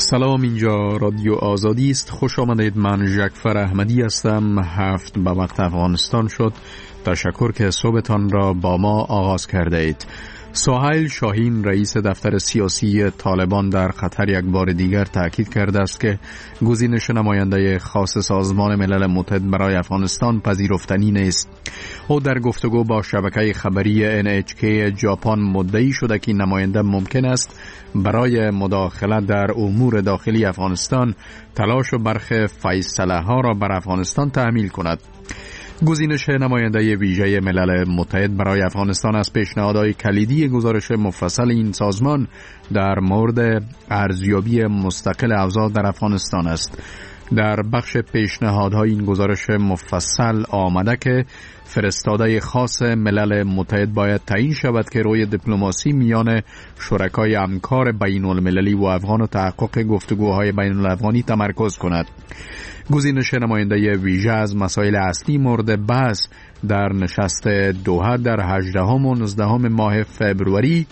سلام، اینجا رادیو آزادی است. خوش آمدید. من ژکفر احمدی هستم. 7 به وقت افغانستان شد. تشکر که صبحتان را با ما آغاز کرده اید. سهیل شاهین رئیس دفتر سیاسی طالبان در قطر یک بار دیگر تاکید کرده است که گزینش نماینده خاص سازمان ملل متحد برای افغانستان پذیرفتنی نیست. او در گفتگو با شبکه خبری NHK ژاپن مدعی شده که نماینده ممکن است برای مداخله در امور داخلی افغانستان تلاش و برخی فیصله ها را بر افغانستان تحمیل کند. گزینش نماینده ویژه ملل متحد برای افغانستان از پیشنهادهای کلیدی گزارش مفصل این سازمان در مورد ارزیابی مستقل اوضاع در افغانستان است. در بخش پیشنهادهای این گزارش مفصل آمده که فرستاده خاص ملل متحد باید تعیین شود که روی دیپلماسی میان شرکای همکار بین المللی و افغان و تحقق گفتگوهای بین الافغانی تمرکز کند. گزینش نماینده ویژه از مسائل اصلی مورد بحث در نشست دوحه در 18 و 19 ماه فبروری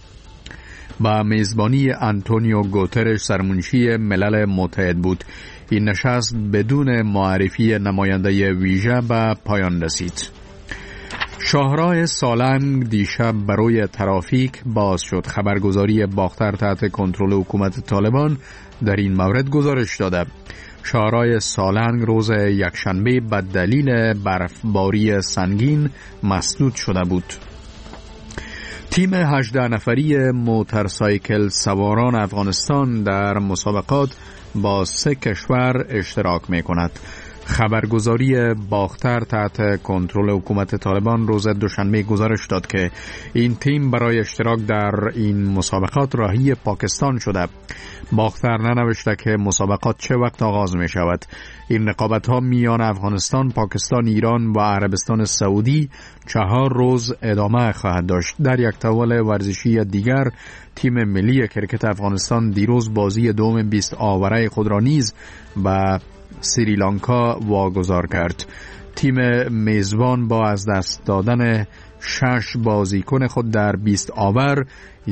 با میزبانی آنتونیو گوترش سرمنشی ملل متحد بود. این نشست بدون معرفی نماینده ویژه به پایان رسید. شاهراه سالنگ دیشب برای ترافیک باز شد. خبرگزاری باختر تحت کنترل حکومت طالبان در این مورد گزارش داده. شاهراه سالنگ روز یکشنبه به دلیل برفباری سنگین مسدود شده بود. تیم 18 نفری موتورسایکل سواران افغانستان در مسابقات با 3 کشور اشتراک می کند. خبرگزاری باختر تحت کنترل حکومت طالبان روز دوشنبه گزارش داد که این تیم برای اشتراک در این مسابقات راهی پاکستان شده. باختر ننوشته که مسابقات چه وقت آغاز می شود. این رقابت ها میان افغانستان، پاکستان، ایران و عربستان سعودی 4 روز ادامه خواهد داشت. در یک تحول ورزشی دیگر، تیم ملی کرکت افغانستان دیروز بازی دوم 20 آوره خود را نیز به سریلانکا واگذار کرد. تیم میزبان با از دست دادن 6 بازیکن خود در 20 آور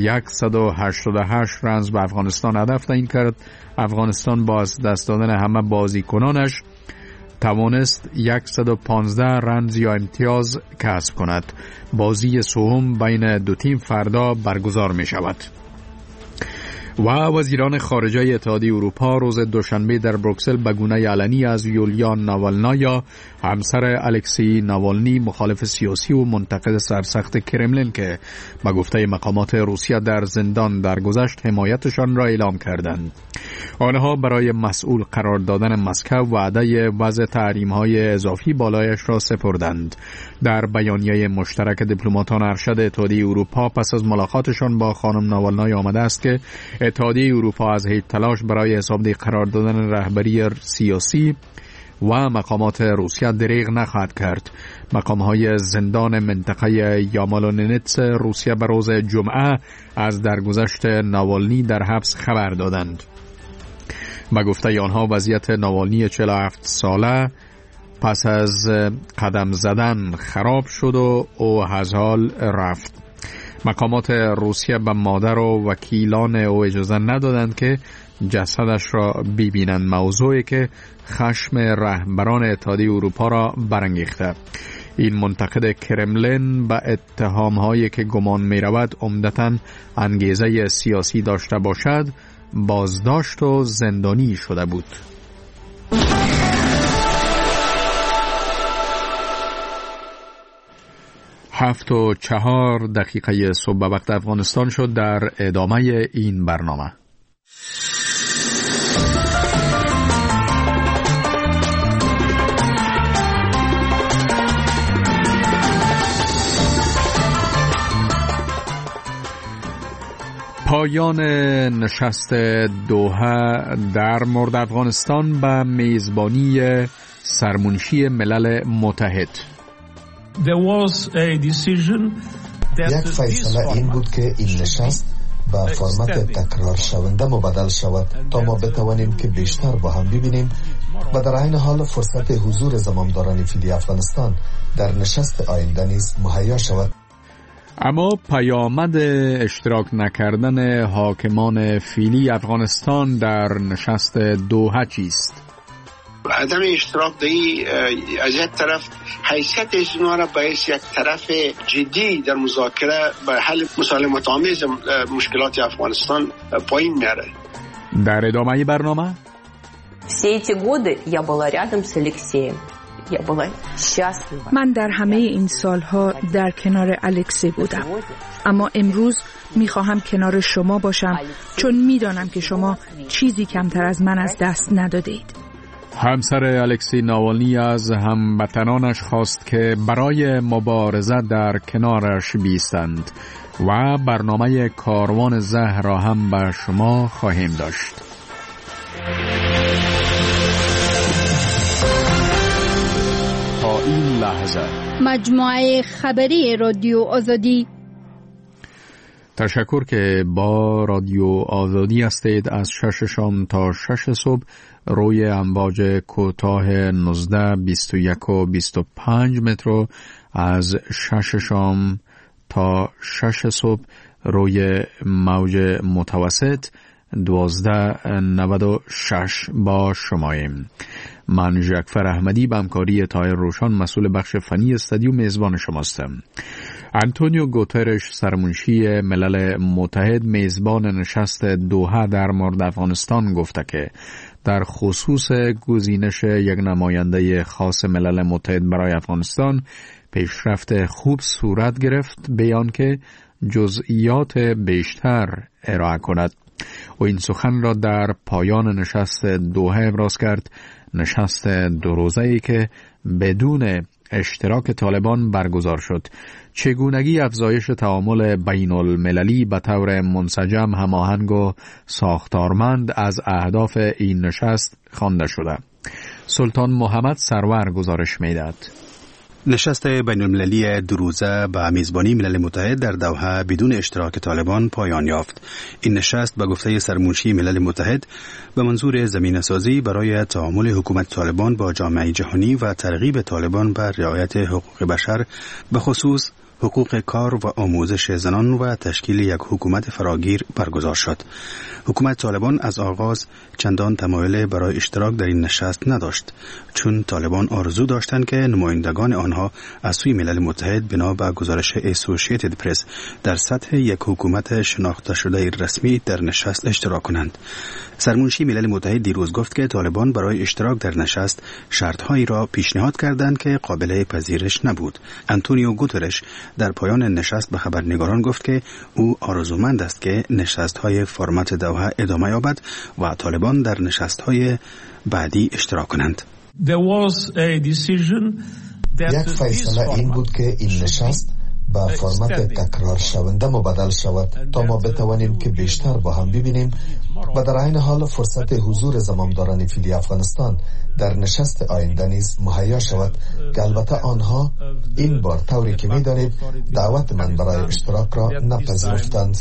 188 رنز به افغانستان هدف تعیین کرد. افغانستان با از دست دادن همه بازیکنانش توانست 115 رنز یا امتیاز کسب کند. بازی سوم بین دو تیم فردا برگزار می شود. و وزیران خارجه اتحادیه اروپا روز دوشنبه در بروکسل به گونه علنی از یولیا ناوالنایا، همسر الکسی ناوالنی، مخالف سیاسی و منتقد سرسخت کرملین که به گفته مقامات روسیه در زندان درگذشت حمایتشان را اعلام کردند. آنها برای مسئول قرار دادن مسکو وعده وضع تحریم‌های اضافی بالایش را سپردند. در بیانیه مشترک دیپلماتان ارشد اتحادیه اروپا پس از ملاقاتشان با خانم ناوالنای آمده است که اتحادیه اروپا از هیچ تلاش برای حسابدهی قرار دادن رهبری سیاسی و مقامات روسیه دریغ نخواهد کرد. مقام‌های زندان منطقه یامالوننتس روسیه به روز جمعه از درگذشت ناوالنی در حبس خبر دادند. به گفته آنها وضعیت ناوالنی 47 ساله پس از قدم زدن خراب شد و او از حال رفت. مقامات روسیه به مادر و وکیلان او اجازه ندادند که جسدش را ببینند، موضوعی که خشم رهبران اتحادیه اروپا را برانگیخته. این منتقد کرملین به اتهام‌هایی که گمان می‌رود عمدتاً انگیزه سیاسی داشته باشد بازداشت و زندانی شده بود. 7:04 صبح به وقت افغانستان شد. در ادامه این برنامه پایان نشست دوحه در مورد افغانستان به میزبانی سرمنشی ملل متحد. یک فیصله این بود که این نشست به فرمت تکرار شونده مبدل شود تا ما بتوانیم که بیشتر با هم ببینیم و در عین حال فرصت حضور زمامداران فیلی افغانستان در نشست آینده نیز مهیا شود. اما پیامد اشتراک نکردن حاکمان فعلی افغانستان در نشست دوحه چیست؟ عدم اشتراک دایی از یک طرف حیثیت ایشون را به یک طرف جدی در مذاکره به حل مسالمت آمیز مشکلات افغانستان پایین میاره. در ادامه برنامه все эти годы я была рядом с Алексеем. Я была счастлива. من در همه این سالها در کنار الکسی بودم، اما امروز میخواهم کنار شما باشم چون میدانم که شما چیزی کمتر از من از دست ندادید. همسر الکسی ناوالنی از هموطنانش خواست که برای مبارزه در کنارش بیستند و برنامه کاروان زهر را هم به شما خواهیم داشت. تا این لحظه مجموعه خبری رادیو آزادی. تشکر که با رادیو آزادی هستید. از 6 شام تا 6 صبح روی امواج کوتاه 19 21 و 25 متر، از 6 شام تا 6 صبح روی موج متوسط 1296 با شماییم. من جعفر احمدی به همکاری طاهر روشان مسئول بخش فنی استودیو میزبان شماستم. آنتونیو گوترش سرمنشی ملل متحد میزبان نشست دوحه در مورد افغانستان گفته که در خصوص گزینش یک نماینده خاص ملل متحد برای افغانستان پیشرفت خوب صورت گرفت، بیان که جزئیات بیشتر ارائه کند. و این سخن را در پایان نشست دوحه ابراز کرد، نشست 2 روزه‌ای که بدون اشتراک طالبان برگزار شد. چگونگی افزایش تعامل بین المللی به طور منسجم، هماهنگ و ساختارمند از اهداف این نشست خوانده شده. سلطان محمد سرور گزارش می‌دهد. نشست بین المللی 2 روزه به میزبانی ملل متحد در دوحه بدون اشتراک طالبان پایان یافت. این نشست به گفته سرمنشی ملل متحد به منظور زمینه‌سازی برای تعامل حکومت طالبان با جامعه جهانی و ترغیب طالبان بر رعایت حقوق بشر، به خصوص حقوق کار و آموزش زنان و تشکیل یک حکومت فراگیر برگزار شد. حکومت طالبان از آغاز چندان تمایل برای اشتراک در این نشست نداشت، چون طالبان آرزو داشتند که نمایندگان آنها از سوی ملل متحد بنا به گزارش اسوسییتد پرس در سطح یک حکومت شناخته شده رسمی در نشست اشتراک کنند. سرمنشی ملل متحد دیروز گفت که طالبان برای اشتراک در نشست شرطهایی را پیشنهاد کردند که قابل پذیرش نبود. آنتونیو گوترش در پایان نشست به خبرنگاران گفت که او آرزومند است که نشست‌های فرمت دوحه ادامه یابد و طالبان در نشست‌های بعدی اشتراک کنند. یک فیصله این بود که این نشست با فرمت تکرار شونده مبادل شود تا ما بتوانیم که بیشتر با هم ببینیم و در عین حال فرصت حضور زمامداران فعلی افغانستان در نشست آینده نیز مهیا شود که البته آنها این بار طوری که می‌دانید دعوت من برای اشتراک را نپذیرفتند.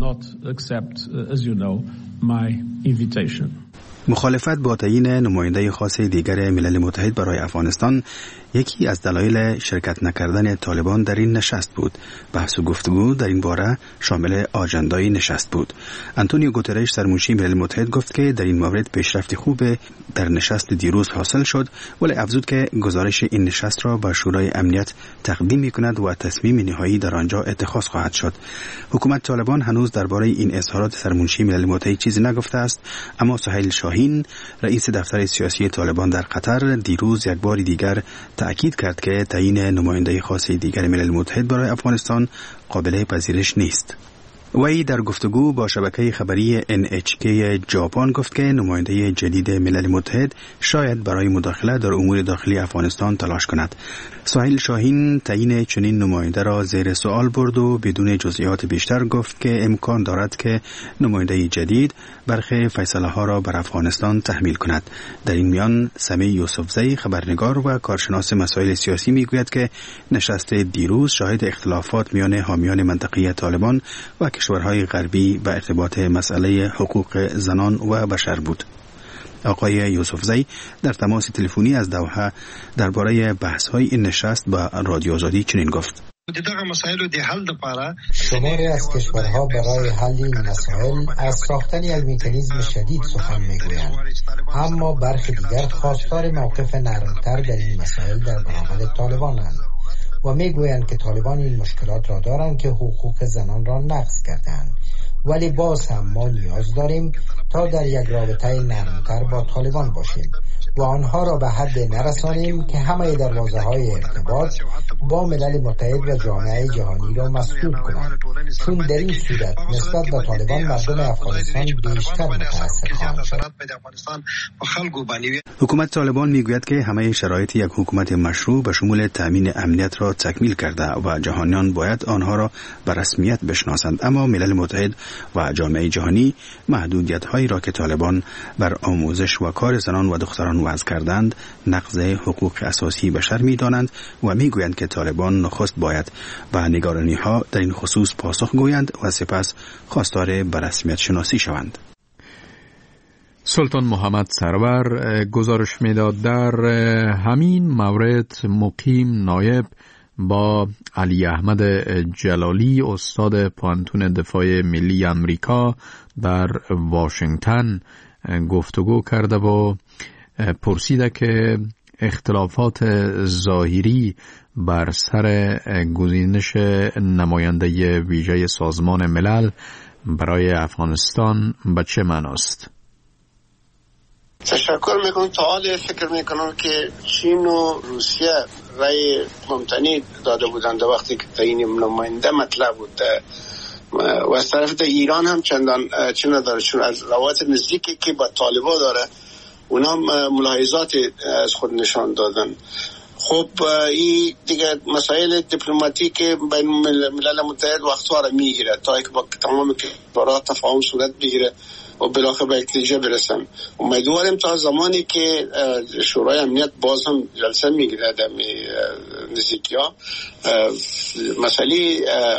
مخالفت با تعیین نماینده خاص دیگر ملل متحد برای افغانستان یکی از دلایل شرکت نکردن طالبان در این نشست بود. بحث و گفتگو در این باره شامل آجندای نشست بود. آنتونیو گوترش سرمنشی ملل متحد گفت که در این مورد پیشرفت خوب در نشست دیروز حاصل شد، ولی افزود که گزارش این نشست را به شورای امنیت تقدیم می‌کند و تصمیم نهایی در آنجا اتخاذ خواهد شد. حکومت طالبان هنوز درباره این اظهارات سرمنشی ملل متحد چیزی نگفته است، اما سهیل شاهین رئیس دفتر سیاسی طالبان در قطر دیروز یک بار دیگر تأکید کرد که تعیین نماینده خاص دیگر ملل متحد برای افغانستان قابل پذیرش نیست. وی در گفتگو با شبکه خبری NHK ژاپن گفت که نماینده جدید ملل متحد شاید برای مداخله در امور داخلی افغانستان تلاش کند. سهیل شاهین تعیین چنین نماینده را زیر سوال برد و بدون جزئیات بیشتر گفت که امکان دارد که نماینده جدید برخی فیصله ها را بر افغانستان تحمیل کند. در این میان سمی یوسفزی خبرنگار و کارشناس مسائل سیاسی میگوید که نشست دیروز شاهد اختلافات میان حامیان منطقه طالبان و کشورهای غربی به ارتباط مسئله حقوق زنان و بشر بود. آقای یوسفزی در تماس تلفنی از دوحه درباره بحث‌های این نشست با رادیو آزادی چنین گفت: شماری از کشورها برای حل این مسائل از ساختن یک مکانیزم شدید سخن میگویند، اما برخی دیگر خواستار موقف نرمتر در این مسائل در مقابل طالبانند و میگویند که طالبان این مشکلات را دارند که حقوق زنان را نقض کردند، ولی باز هم ما نیاز داریم تا در یک رابطه نرمتر با طالبان باشیم و آنها را به حد نرسانیم که همه دروازه‌های ارتباط با ملل متحد و جامعه جهانی را مسدود کنند، چون در این صورت نسبت به طالبان مردم افغانستان بیشتر متأثر خواهند شد. حکومت طالبان میگوید که همه شرایط یک حکومت مشروع به شمول تامین امنیت را تکمیل کرده و جهانیان باید آنها را به رسمیت بشناسند، اما ملل متحد و جامعه جهانی محدودیت‌هایی را که طالبان بر آموزش و کار زنان و دختران وضع کردند نقض حقوق اساسی بشر می‌دانند و میگویند که طالبان نخست باید به نگرانی‌ها در این خصوص پاسخ گویند و سپس خواستار به رسمیت شناسی شوند. سلطان محمد سرور گزارش میداد در همین مورد مقیم نایب با علی احمد جلالی استاد پانتون دفاع ملی امریکا در واشنگتن گفتگو کرده و پرسیده که اختلافات ظاهری بر سر گزینش نماینده ویژه سازمان ملل برای افغانستان به چه معناست؟ تشکر میکنم. تا حال فکر میکنم که چین و روسیه رای ممتنع داده بودند وقتی که تعیین نماینده مطلب بود و از طرف ایران هم چندان چی نداره، چون از روابط نزدیکی که با طالبان داره اونا ملاحظات از خود نشان دادن. خب این دیگه مسائل دیپلماتیک بین ملل متحد وقتها را میگیره تا اینکه با تمام کشورها تفاهم صورت بگیره و بالاخره به نتیجه برسن. امیدواریم تا زمانی که شورای امنیت باز هم جلسه میگیره در نزدیکی‌ها مسئله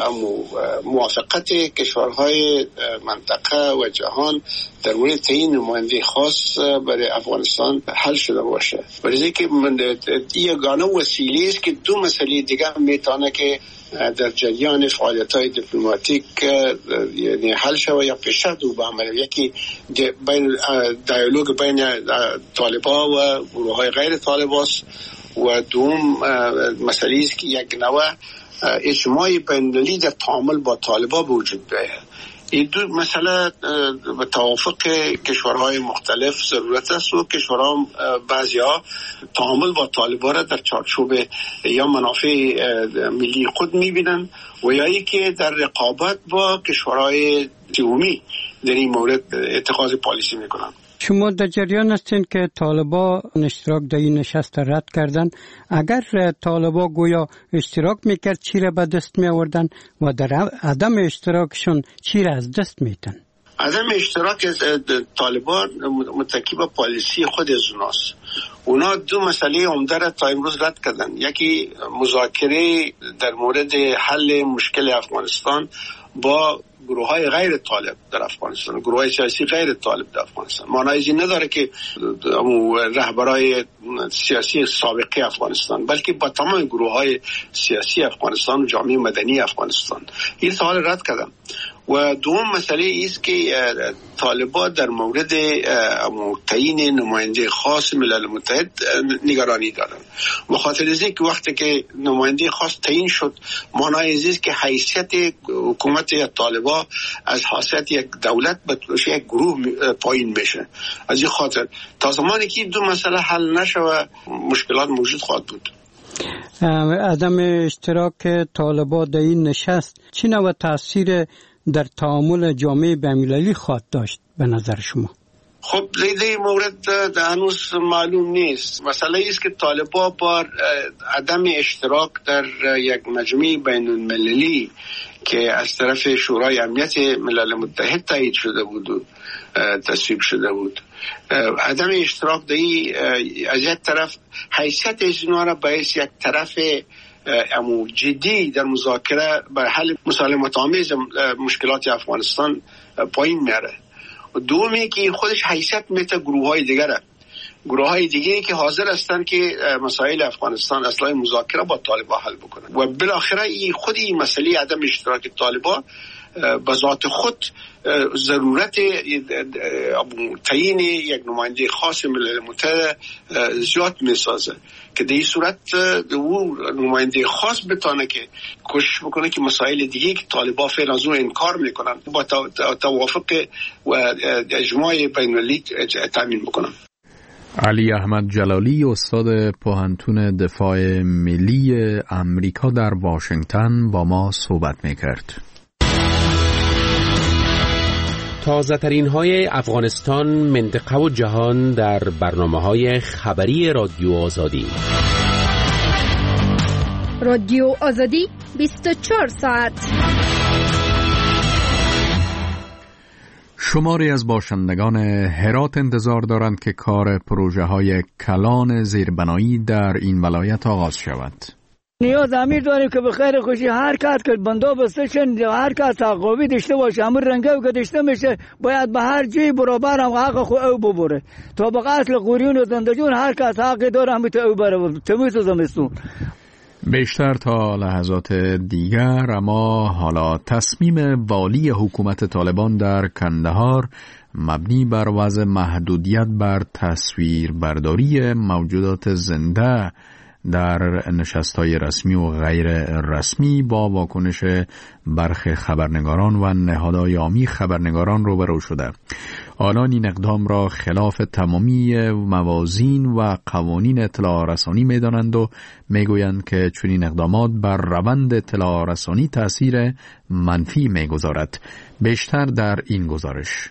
موافقت کشورهای منطقه و جهان در مورد تعیین نماینده خاص برای افغانستان حل شده باشه. برای که یگانه وسیله است که دو مسئله دیگه میتونه که در جریان فعالیت‌های دیپلماتیک یعنی حل شود یا پیشرفت به عمل. یکی بین دیالوگ بین طالبان و گروه‌های غیر طالبان و دوم مسئله است که یک نوع اجماع بین‌المللی در تعامل با طالبان وجود داره. این دو مسئله به توافق کشورهای مختلف ضرورت است و کشورها بعضی‌ها تعامل با طالبان را در چارچوب یا منافع ملی خود می‌بینند و یا اینکه در رقابت با کشورهای دومی در این مورد اتخاذ پالیسی می‌کنند. شما در جریان هستین که طالبا اشتراک در این نشست رد کردن. اگر طالبا گویا اشتراک میکرد چی را به دست می آوردن و در عدم اشتراکشون چی را از دست میتن؟ عدم اشتراک طالبان متکی به پالیسی خود از اوناست. اونا دو مسئله عمده را تا امروز رد کردن. یکی مذاکره در مورد حل مشکل افغانستان با گروه‌های غیر طالب در افغانستان، گروه‌های سیاسی غیر طالب در افغانستان. معنی این نداره که رهبرای سیاسی سابقه افغانستان، بلکه با تمام گروه‌های سیاسی افغانستان و جامعه مدنی افغانستان این سوال رد کردن. و دوم مسئله است که طالبان در مورد تعیین نماینده خاص ملل متحد نگرانی دارند. بخاطر از اینکه وقتی که نماینده خاص تعیین شد معنای است که حیثیت حکومت طالبان از حیثیت یک دولت به یک گروه پایین میشه. از این خاطر تا زمانی که دو مسئله حل نشود مشکلات موجود خواهد بود. عدم اشتراک طالبان در این نشست چه نوع تاثیر در تعامل جامعه بین‌المللی خواهد داشت به نظر شما؟ خب این مورد هنوز معلوم نیست. مسئله است که طالبان با عدم اشتراک در یک مجمع بین‌المللی که از طرف شورای امنیت ملل متحد تایید شده بود و تصویب شده بود، عدم اشتراک در از یک طرف حیثیت اجنا را باعث یک طرف جدی در مذاکره بر حل مسالمت آمیز مشکلات افغانستان پایین میاره. دومی که خودش حیثیت میته گروه های دیگره گروه های دیگه که حاضر هستند که مسائل افغانستان اصلاح مذاکره با طالبان حل بکنن و بالاخره خودی مسئله عدم اشتراک طالبان به ذات خود ضرورت تعیین یک نماینده خاص ملل متحد زیاد میسازه که در این صورت او نماینده خاص بتانه که کوشش بکنه که مسائل دیگه که طالبان فعلا از اون انکار میکنن با توافق و اجماع بین المللی تامین بکنن. علی احمد جلالی، استاد پوهنتون دفاع ملی امریکا در واشنگتن با ما صحبت میکرد. تازه ترین های افغانستان، منطقه و جهان در برنامه‌های خبری رادیو آزادی. رادیو آزادی 24 ساعت. شماری از باشندگان هرات انتظار دارند که کار پروژه های کلان زیربنایی در این ولایت آغاز شود. نیاز امیر داریم که به خیر خوشی هر کس که بندوبسته شد، هر کس حقوقی داشته باشه، همون رنگه که داشته میشه باید به هر جای برابر هم حق خود او ببره. تا به اصل قوریون و زندجون هر کس حق داره همون او بره. تمیز زمستون بیشتر تا لحظات دیگر. اما حالا تصمیم والی حکومت طالبان در کندهار مبنی بر وضع محدودیت بر تصویربرداری موجودات زنده در نشست‌های رسمی و غیر رسمی با واکنش برخی خبرنگاران و نهادهای عامی خبرنگاران روبرو شده. آنان این اقدام را خلاف تمامی موازین و قوانین اطلاع رسانی می‌دانند و میگویند که چنین اقدامات بر روند اطلاع رسانی تأثیر منفی می‌گذارد. بیشتر در این گزارش.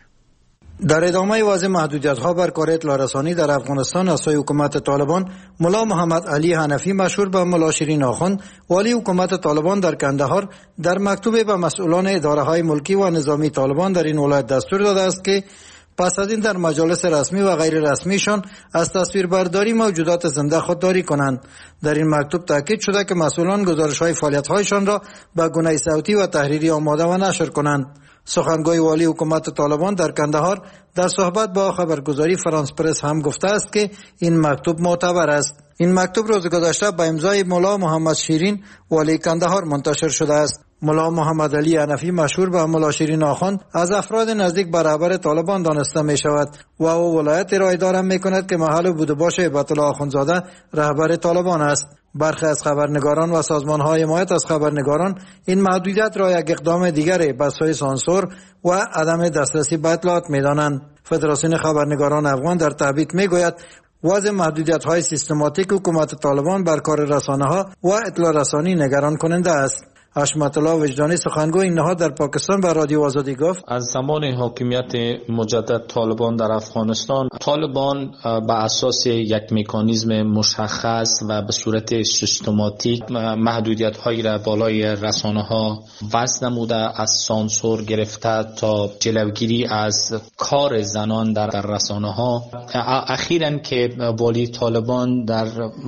در ادامه واضح محدودیت‌ها بر کار اطلاع رسانی در افغانستان از سوی حکومت طالبان، ملا محمد علی حنفی مشهور به ملا شیرین آخوند، والی حکومت طالبان در کندهار، در مکتوبی به مسئولان اداره‌های ملکی و نظامی طالبان در این ولایت دستور داده است که پس از این در مجالس رسمی و غیر رسمیشان از تصویربرداری موجودات زنده خودداری کنند. در این مکتوب تاکید شده که مسئولان گزارش‌های فعالیت‌هایشان را به گونه صوتی و تحریری آماده و نشر کنند. سخنگوی والی حکومت طالبان در کندهار در صحبت با خبرگزاری فرانس پرس هم گفته است که این مکتوب معتبر است. این مکتوب روز گذشته به امضای ملا محمد شیرین والی کندهار منتشر شده است. ملا محمد علی حنفی مشهور به ملا شیرین آخوند از افراد نزدیک به رهبر طالبان دانسته می شود و او ولایت را اداره می کند که محل بود و باش هیبت الله آخوندزاده رهبر طالبان است. برخی از خبرنگاران و سازمان‌های حمایت از خبرنگاران این محدودیت را یک اقدام دیگر به سوی سانسور و عدم دسترسی به اطلاعات می‌دانند. فدراسیون خبرنگاران افغان در تبییت می‌گوید وضع محدودیت‌های سیستماتیک حکومت طالبان بر کار رسانه‌ها و اطلاع رسانی نگران کننده است. حشمت الله وجدانی سخنگوی این نهاد در پاکستان به رادیو آزادی گفت از زمان حاکمیت مجدد طالبان در افغانستان، طالبان به اساس یک مکانیزم مشخص و به صورت سیستماتیک محدودیت‌هایی را بالای رسانه‌ها وضع نموده، از سانسور گرفته تا جلوگیری از کار زنان در رسانه‌ها. اخیراً که والی طالبان در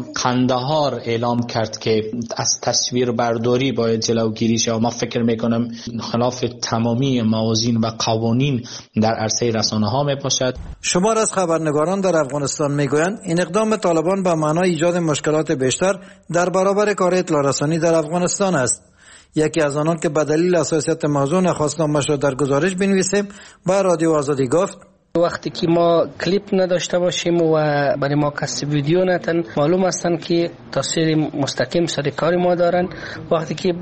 قندهار اعلام کرد که از تصویربرداری باید جلوگیری شود، ما فکر میکنم خلاف تمامی موازین و قوانین در عرصه رسانه ها می باشد. شمار از خبرنگاران در افغانستان میگویند این اقدام طالبان به معنای ایجاد مشکلات بیشتر در برابر کار اطلاع رسانی در افغانستان است. یکی از آنان که به دلیل حساسیت موضوع نخواست نامش را در گزارش بنویسیم به رادیو آزادی گفت وقتی که ما کلیپ نداشته باشیم و برای ما کسی ویدیو نتن، معلوم هستن که تصویر مستقیم سر کار ما دارن. وقتی که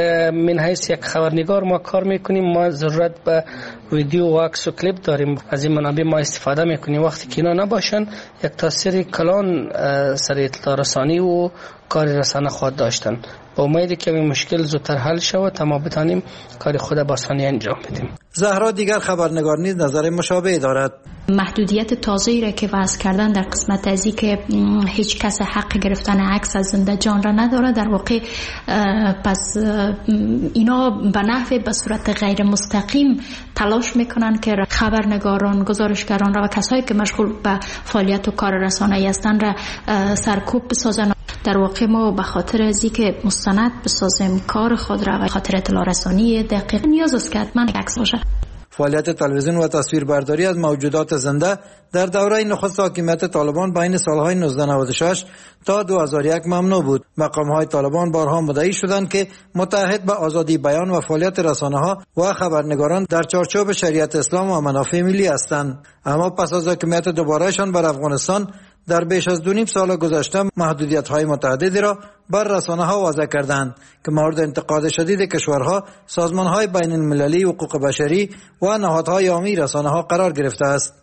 من حیث یک خبرنگار ما کار میکنیم، ما ضرورت به ویدیو و عکس و کلیپ داریم، از این منابع ما استفاده میکنیم. وقتی که اینا نباشن، یک تاثیر کلان سر اطلاع رسانی و کار رسانه خود داشتن. با امیدی که این مشکل زودتر حل شود تا ما بتانیم کار خود با آسانی انجام بدیم. زهرا دیگر خبرنگار نیز نظر مشابهی دارد. محدودیت تازه‌ای را که وضع کردن در قسمت ازی که هیچ کس حق گرفتن عکس از زنده جان را نداره، در واقع پس اینا به نحو به صورت غیر مستقیم تلاش میکنن که خبرنگاران، گزارشگران را و کسایی که مشغول به فعالیت و کار رسانه‌ای هستند را سرکوب بسازن. در واقع ما به خاطر ازی که مستند بسازیم کار خود را و خاطر اطلاع رسانی دقیق نیاز است که حتما عکس باشه. فعالیت تلویزیون و تصویربرداری از موجودات زنده در دوره نخست حاکمیت طالبان بین سالهای 1996 تا 2001 ممنوع بود. مقام‌های طالبان بارها مدعی شدند که متعهد به آزادی بیان و فعالیت رسانه‌ها و خبرنگاران در چارچوب شریعت اسلام و منافع ملی هستند. اما پس از حاکمیت دوبارهشان بر افغانستان در بیش از 2.5 سال گذشته محدودیت‌های متعددی را بر رسانه‌ها وضع کردند که مورد انتقاد شدید کشورها، سازمان‌های بین‌المللی حقوق بشری و نهادهای عامی رسانه‌ها قرار گرفته است.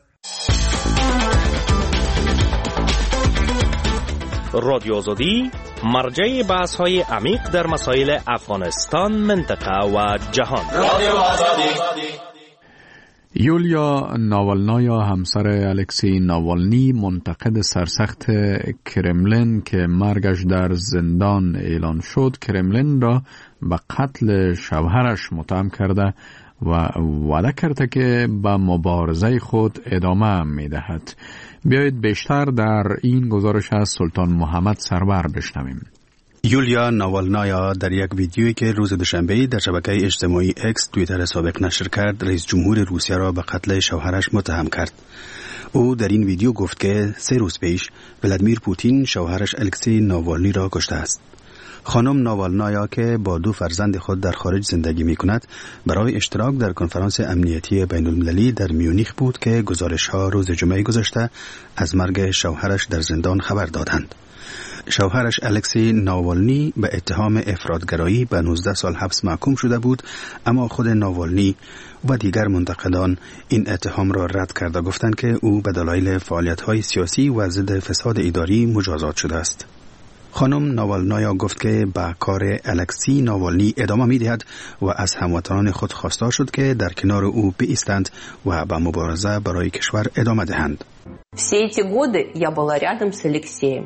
رادیو آزادی مرجع بحث‌های عمیق در مسائل افغانستان، منطقه و جهان. رادیو آزادی. یولیا ناوالنایا همسر الکسی ناوالنی منتقد سرسخت کرملین که مرگش در زندان اعلان شد، کرملین را به قتل شوهرش متهم کرده و وعده کرده که به مبارزه خود ادامه می‌دهد. بیایید بیشتر در این گزارش از سلطان محمد سرور بشنویم. یولیا ناوالنایا در یک ویدیویی که روز دوشنبه در شبکه اجتماعی اکس توییتر سابق نشر کرد، رئیس جمهور روسیه را به قتل شوهرش متهم کرد. او در این ویدیو گفت که 3 روز پیش ولادیمیر پوتین شوهرش الکسی ناوالنی را کشته است. خانم ناوالنایا که با 2 فرزند خود در خارج زندگی می کند، برای اشتراک در کنفرانس امنیتی بین المللی در میونیخ بود که گزارش‌ها روز جمعه گذشته از مرگ شوهرش در زندان خبر دادند. شوهرش الکسی ناوالنی به اتهام افراطگرایی به 19 سال حبس محکوم شده بود، اما خود ناوالنی و دیگر منتقدان این اتهام را رد کرده گفتند که او به دلایل فعالیت‌های سیاسی و ضد فساد اداری مجازات شده است. خانم ناوالنایا گفت که به کار الکسی ناوالنی ادامه می‌دهد و از هموطنان خود خواسته شد که در کنار او بایستند و به مبارزه برای کشور ادامه دهند. Все эти годы я была рядом с Алексеем.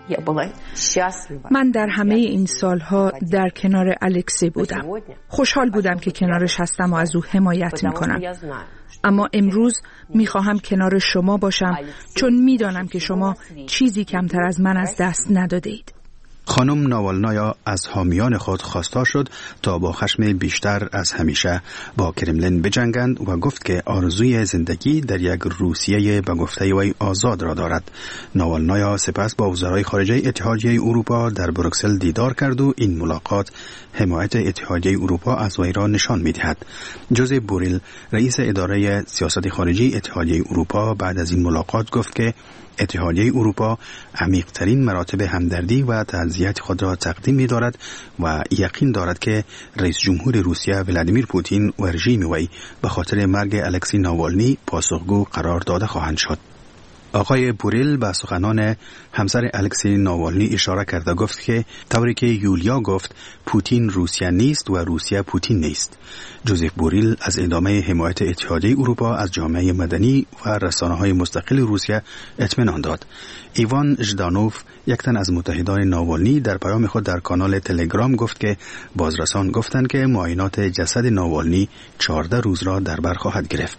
من در همه این سالها در کنار الکسی بودم. خوشحال بودم که کنارش هستم و از او حمایت میکنم. اما امروز میخواهم کنار شما باشم چون میدانم که شما چیزی کمتر از من از دست ندادید. خانم ناوالنایا از حامیان خود خواستار شد تا با خشم بیشتر از همیشه با کرملین بجنگند و گفت که آرزوی زندگی در یک روسیه به گفته وی آزاد را دارد. ناوالنایا سپس با وزرای خارجه اتحادیه اروپا در بروکسل دیدار کرد و این ملاقات حمایت اتحادیه اروپا از وی را نشان می‌دهد. جوزف بوریل رئیس اداره سیاست خارجی اتحادیه اروپا بعد از این ملاقات گفت که اتحادیه اروپا عمیق‌ترین مراتب همدردی و تعزیت خود را تقدیم می‌دارد و یقین دارد که رئیس جمهور روسیه ولادیمیر پوتین و رژیم وی به خاطر مرگ الکسی ناوالنی پاسخگو قرار داده خواهند شد. آقای بوریل به سخنان همسر الکسی ناوالنی اشاره کرده گفت که طوری که یولیا گفت پوتین روسیه نیست و روسیه پوتین نیست. جوزف بوریل از ادامه حمایت اتحادیه اروپا از جامعه مدنی و رسانه‌های مستقل روسیه اطمینان داد. ایوان ژدانوف، یک تن از متحدان ناوالنی، در پیام خود در کانال تلگرام گفت که بازرسان گفتند که معاینات جسد ناوالنی 14 روز را در بر خواهد گرفت.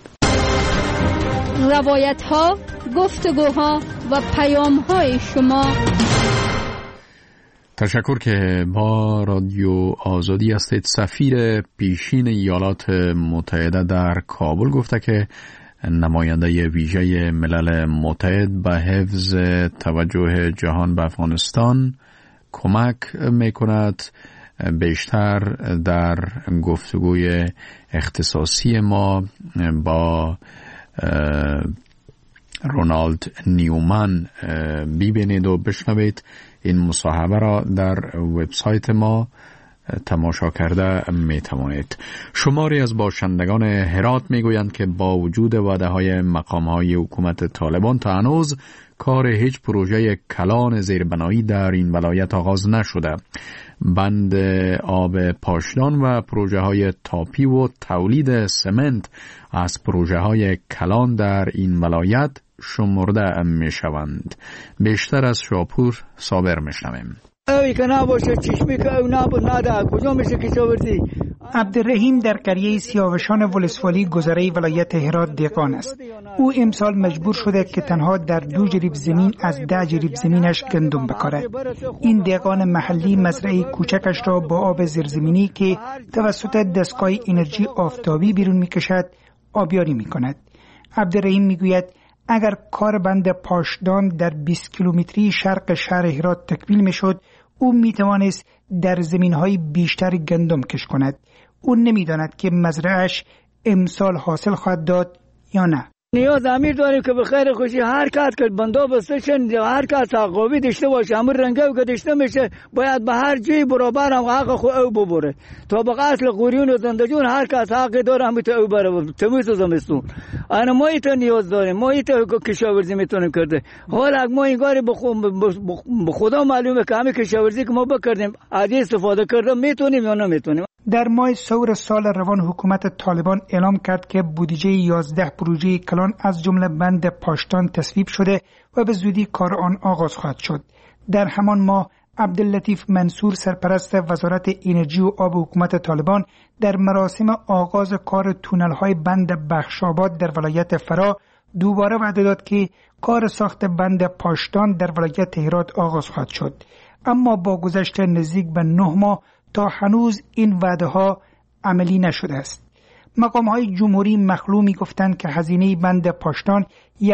روایت‌ها، گفتگوها و پیام‌های شما. تشکر که با رادیو آزادی هستید. سفیر پیشین ایالات متحده در کابل گفته که نماینده ویژه ملل متحد به حفظ توجه جهان به افغانستان کمک می‌کند. بیشتر در گفتگوی اختصاصی ما با رونالد نیومن ببینید و بشنوید. این مصاحبه را در وبسایت ما تماشا کرده می توانید. شماری از باشندگان هرات می گویند که با وجود وعده های مقام های حکومت طالبان تا هنوز کار هیچ پروژه کلان زیربنایی در این ولایت آغاز نشده. بند آب پاشدان و پروژه های تاپی و تولید سمنت از پروژه های کلان در این ولایت شمرده می شوند. بیشتر از شاپور صابر می شنویم. عبدالرحیم در قریه سیاوشان ولسوالی گذره ولایت هرات دهقان است. او امسال مجبور شده که تنها در 2 جریب زمین از 10 جریب زمینش گندم بکارد. این دهقان محلی مزرعه کوچکش را با آب زیرزمینی که توسط دستگاه انرژی آفتابی بیرون میکشد آبیاری می کند. عبدالرحیم می گوید اگر کار بند پاشدان در 20 کیلومتری شرق شهر هرات تکمیل می شد، او می توانست در زمین‌های بیشتر گندم کش کند. او نمی داند که مزرعه‌اش امسال حاصل خواهد داد یا نه. نیاز امیر داریم که به خیر خوشی هر کس که بندوبسته شد، هر کس حقوقی داشته باشه، همون رنگه که داشته میشه باید به هر جای برابر هم حق خود او ببره. تا به اصل قوریون و زندجون هر کس حقی داره همین او بره تمیز و زمستون. انا ما ایتا نیاز داریم، ما ایتا کشاورزی میتونیم کرده. حالا ما این کاری به خدا معلومه که همین کشاورزی که ما بکردیم از استفاده کرده میتونیم یا نمیتونیم. در ماه ثور سال روان حکومت طالبان اعلام کرد که بودجه 11 پروژه کلان از جمله بند پاشدان تصویب شده و به زودی کار آن آغاز خواهد شد. در همان ماه عبداللطیف منصور سرپرست وزارت انرژی و آب حکومت طالبان در مراسم آغاز کار تونل‌های بند بخشاباد در ولایت فرا دوباره وعده داد که کار ساخت بند پاشدان در ولایت هرات آغاز خواهد شد. اما با گذشت نزدیک به 9 ماه تا هنوز این وعده ها عملی نشده است. مقام های جمهوری مخلو می گفتند که هزینه بند پاشدان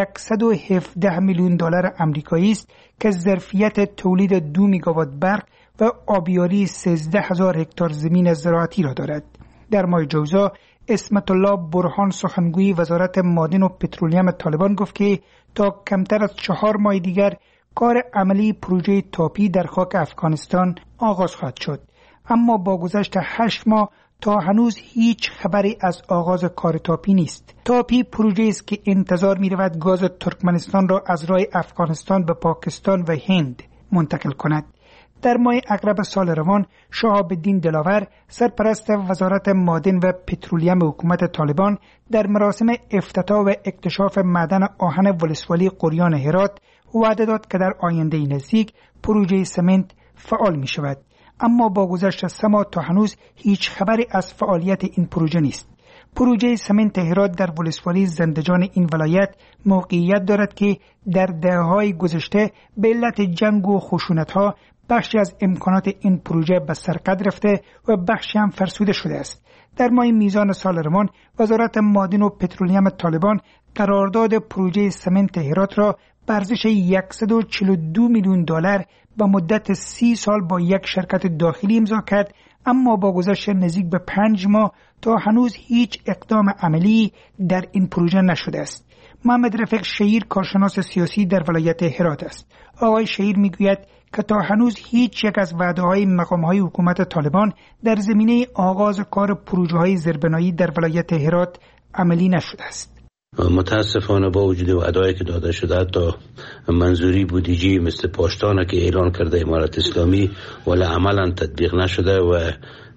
117 میلیون دلار آمریکایی است که ظرفیت تولید 2 میگاوات برق و آبیاری 13,000 هکتار زمین زراعتی را دارد. در ماه جوزا اسمت الله برهان سخنگوی وزارت معدن و پترولیم طالبان گفت که تا کمتر از 4 ماه دیگر کار عملی پروژه تاپی در خاک افغانستان آغاز خواهد شد. اما با گذشت 8 ماه تا هنوز هیچ خبری از آغاز کار تاپی نیست. تاپی پروژه است که انتظار می رود گاز ترکمنستان را از راه افغانستان به پاکستان و هند منتقل کند. در ماه اغرب سال روان شهاب الدین دلاور سرپرست وزارت معدن و پترولیم حکومت طالبان در مراسم افتتاح و اکتشاف معدن آهن ولسوالی قریان هرات وعده داد که در آینده نزدیک پروژه سمنت فعال می شود. اما با گذشت 3 ماه تا هنوز هیچ خبری از فعالیت این پروژه نیست. پروژه سمنت هرات در ولسوالی زندجان این ولایت موقعیت دارد که در دهه‌های گذشته به علت جنگ و خشونت‌ها بخشی از امکانات این پروژه به سرقت رفته و بخشی هم فرسوده شده است. در ماه میزان سال روان وزارت معدن و پترولیم طالبان قرارداد پروژه سمنت هرات را به ارزش 142 میلیون دلار به مدت 30 سال با یک شرکت داخلی امضا کرد، اما با گذشت نزدیک به 5 ماه تا هنوز هیچ اقدام عملی در این پروژه نشده است. محمد رفیق شهیر کارشناس سیاسی در ولایت هرات است. آقای شهیر میگوید که تا هنوز هیچ یک از وعده‌های مقام‌های حکومت طالبان در زمینه آغاز کار پروژه‌های زیربنایی در ولایت هرات عملی نشده است. متاسفانه با وجود وعده‌ای که داده شده حتی منظوری بودجه مثل پاشدان که اعلان کرده امارت اسلامی ولی عملا تطبیق نشده و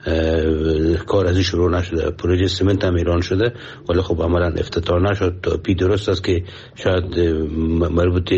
کار ازش شروع نشده. پروژه سمنت هم اعلان شده ولی خب عملا افتتاح نشد. تاپی درست است که شاید مربوط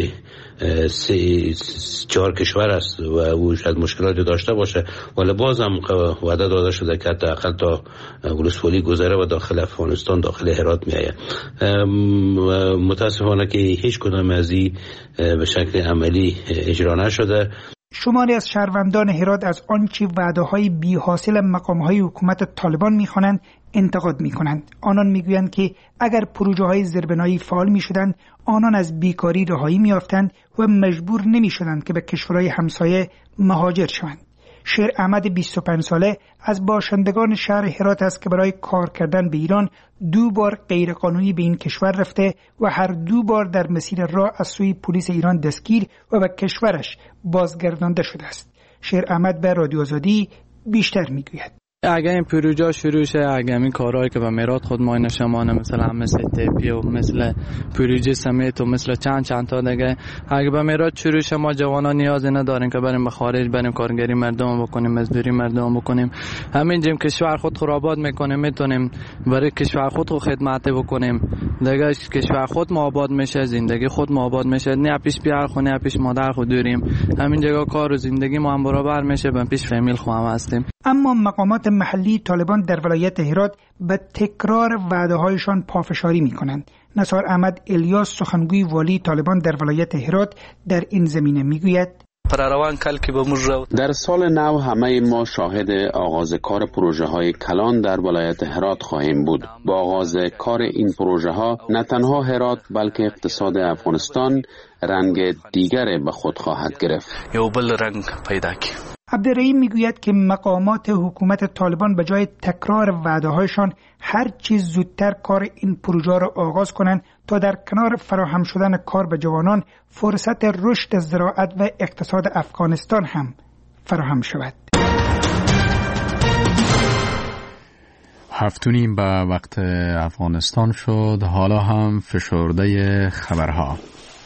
4 کشور است و او شاید مشکلاتی داشته باشه ولی باز هم وعده داده شده که حداقل تا ولسوالی گذره و داخل افغانستان داخل هرات می آید. متاسفانه که هیچ کدام از این به شکل عملی اجرا نشده. شماری از شهروندان هرات از آنچه وعده‌های بی حاصل مقام‌های حکومت طالبان می‌خوانند انتقاد می‌کنند. آنان می‌گویند که اگر پروژه‌های زیربنایی فعال می‌شدند، آنان از بیکاری رهایی می‌یافتند و مجبور نمی‌شدند که به کشورهای همسایه مهاجر شوند. شیر احمد 25 ساله از باشندگان شهر هرات است که برای کار کردن به ایران 2 بار غیرقانونی به این کشور رفته و هر 2 بار در مسیر راه از سوی پلیس ایران دستگیر و به کشورش بازگردانده شده است. شیر احمد به رادیو آزادی بیشتر میگوید. اگه این پروژه شروع شه، اگه این کارهایی که به میرات خود ما نشمانه مثل تپی و مثل پروژه سمیت و مثل چند تا دیگه اگه به میرات شروع شه، ما جوانان نیازی نداریم که بریم به خارج بریم کارگری مردم بکنیم، مزدوری مردم بکنیم. همینجیم کشور خود خرابات میکنیم، میتونیم برای کشور خود خدمت بکنیم. دیگه کشور خود ما آباد میشه، زندگی خود ما آباد میشه. نه پیش بیار خو نه پیش مادر خود دوریم. همین جگا کار و زندگی ما هم برابر میشه، به پیش فامیل خو هم هستیم. اما مقامات محلی طالبان در ولایت هرات به تکرار وعده‌هایشان پافشاری می‌کنند. نثار احمد الیاس سخنگوی والی طالبان در ولایت هرات در این زمینه میگوید: در سال نو همه ما شاهد آغاز کار پروژه های کلان در ولایت هرات خواهیم بود. با آغاز کار این پروژه ها نه تنها هرات بلکه اقتصاد افغانستان رنگ دیگر به خود خواهد گرفت. عبدالرحیم میگوید که مقامات حکومت طالبان به جای تکرار وعده‌هایشان هر چیز زودتر کار این پروژه را آغاز کنند تا در کنار فراهم شدن کار به جوانان فرصت رشد زراعت و اقتصاد افغانستان هم فراهم شود. 7:30 به وقت افغانستان شد. حالا هم فشرده خبرها.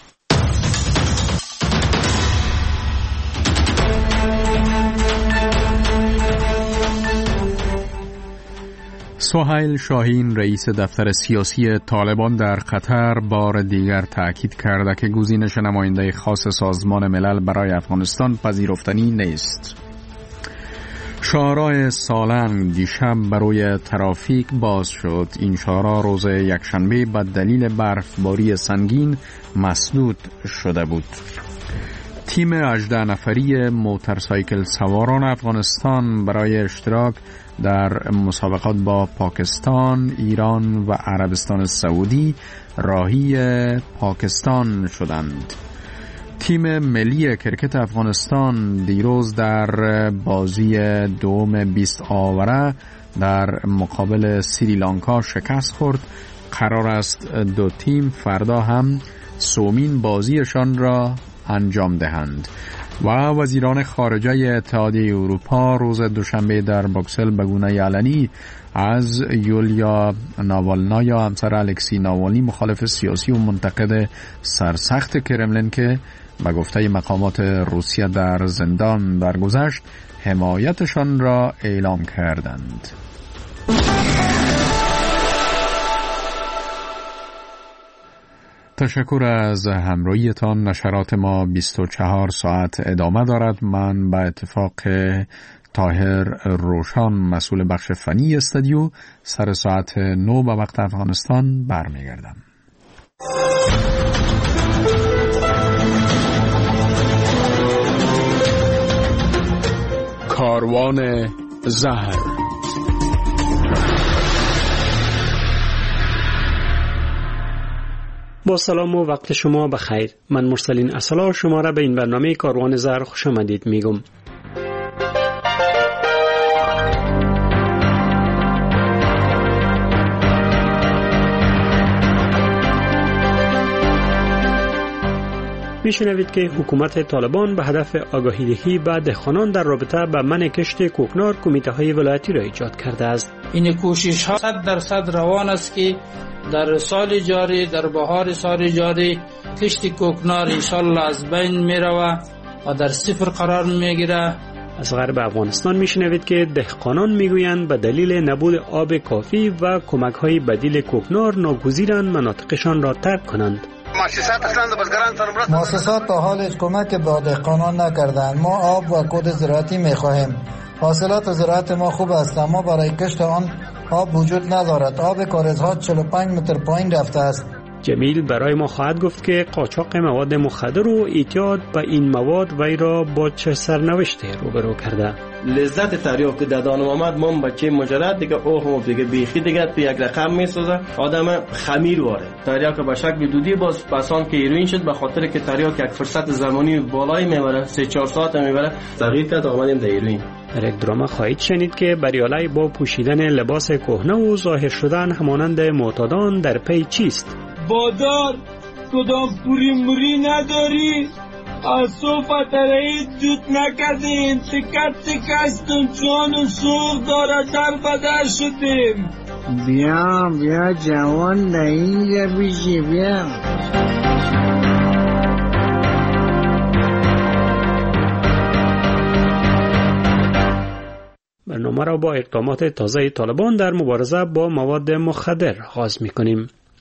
سهیل شاهین رئیس دفتر سیاسی طالبان در قطر بار دیگر تأکید کرده که گزینش نماینده خاص سازمان ملل برای افغانستان پذیرفتنی نیست. شاهراه سالنگ دیشب برای ترافیک باز شد. این شاهراه روز یکشنبه به دلیل برفباری سنگین مسدود شده بود. تیم 18 نفری موتورسایکل سواران افغانستان برای اشتراک در مسابقات با پاکستان، ایران و عربستان سعودی راهی پاکستان شدند. تیم ملی کرکت افغانستان دیروز در بازی دوم 20 آوره در مقابل سریلانکا شکست خورد. قرار است دو تیم فردا هم سومین بازیشان را انجام دهند. و وزیران خارجه اتحادیه اروپا روز دوشنبه در بروکسل به گونه علنی از یولیا ناوالنا یا همسر الکسی ناوالنی مخالف سیاسی و منتقد سرسخت کرملین که به گفته مقامات روسیه در زندان درگذشت حمایتشان را اعلام کردند. تشکر از همراهیتان. نشرات ما 24 ساعت ادامه دارد. من به اتفاق طاهر روشان مسئول بخش فنی استودیو سر ساعت 9 به وقت افغانستان برمیگردم. کاروان زهر. با سلام و وقت شما بخیر. من مرسلین اصلا شما را به این برنامه کاروان زهر خوش آمدید میگم. میشنوید که حکومت طالبان به هدف آگاهی‌دهی به دهقانان در رابطه با منع کشت کوکنار کمیته‌های ولایتی را ایجاد کرده است. این کوشش‌ها 100% روان است که در سال جاری، در بهار سال جاری کشت کوکنار انشالله از بین می‌رود و در صفر قرار می‌گیرد. از غرب افغانستان میشنوید که دهقانان میگویند به دلیل نبود آب کافی و کمک‌های بدیل کوکنار ناگزیرند مناطقشان را ترک کنند. مؤسسات تا حال هیچ کمک به دهقانان نکردند. ما آب و کود زراعتی می‌خواهیم. حاصلات زراعت ما خوب است اما برای کشت آن آب وجود ندارد. آب کاریزها 45 متر پایین رفته است. جمیل برای ما خواهد گفت که قاچاق مواد مخدر و اعتیاد به این مواد وی را با چه سرنوشتی روبرو کرده. لذت دریافت دادن آمد ما بچه مجرد دیگه اوه دیگه بیخی دیگه تو یک رقم میسازه. آدم خمیر واره تریاک به شکل دودی باز پسان که هیروئین شد به خاطر که تریاک یک فرصت زمانی بالایی میبره 3-4 ساعت میبره تغییر کرد آمدیم در هیروئین. در یک دراما خواهید شنید که بریالای با پوشیدن لباس کهنه و ظاهر شدن همانند معتادان در پی چیست؟ بادار کدام پوری موری نداری؟ صوفت رایی جود نکردیم تکت تکستون چون سوخ داره در بدر شدیم. بیا جوان ده اینجا بیشی بیا. برنامه را با اقدامات تازه طالبان در مبارزه با مواد مخدر آغاز می‌کنیم.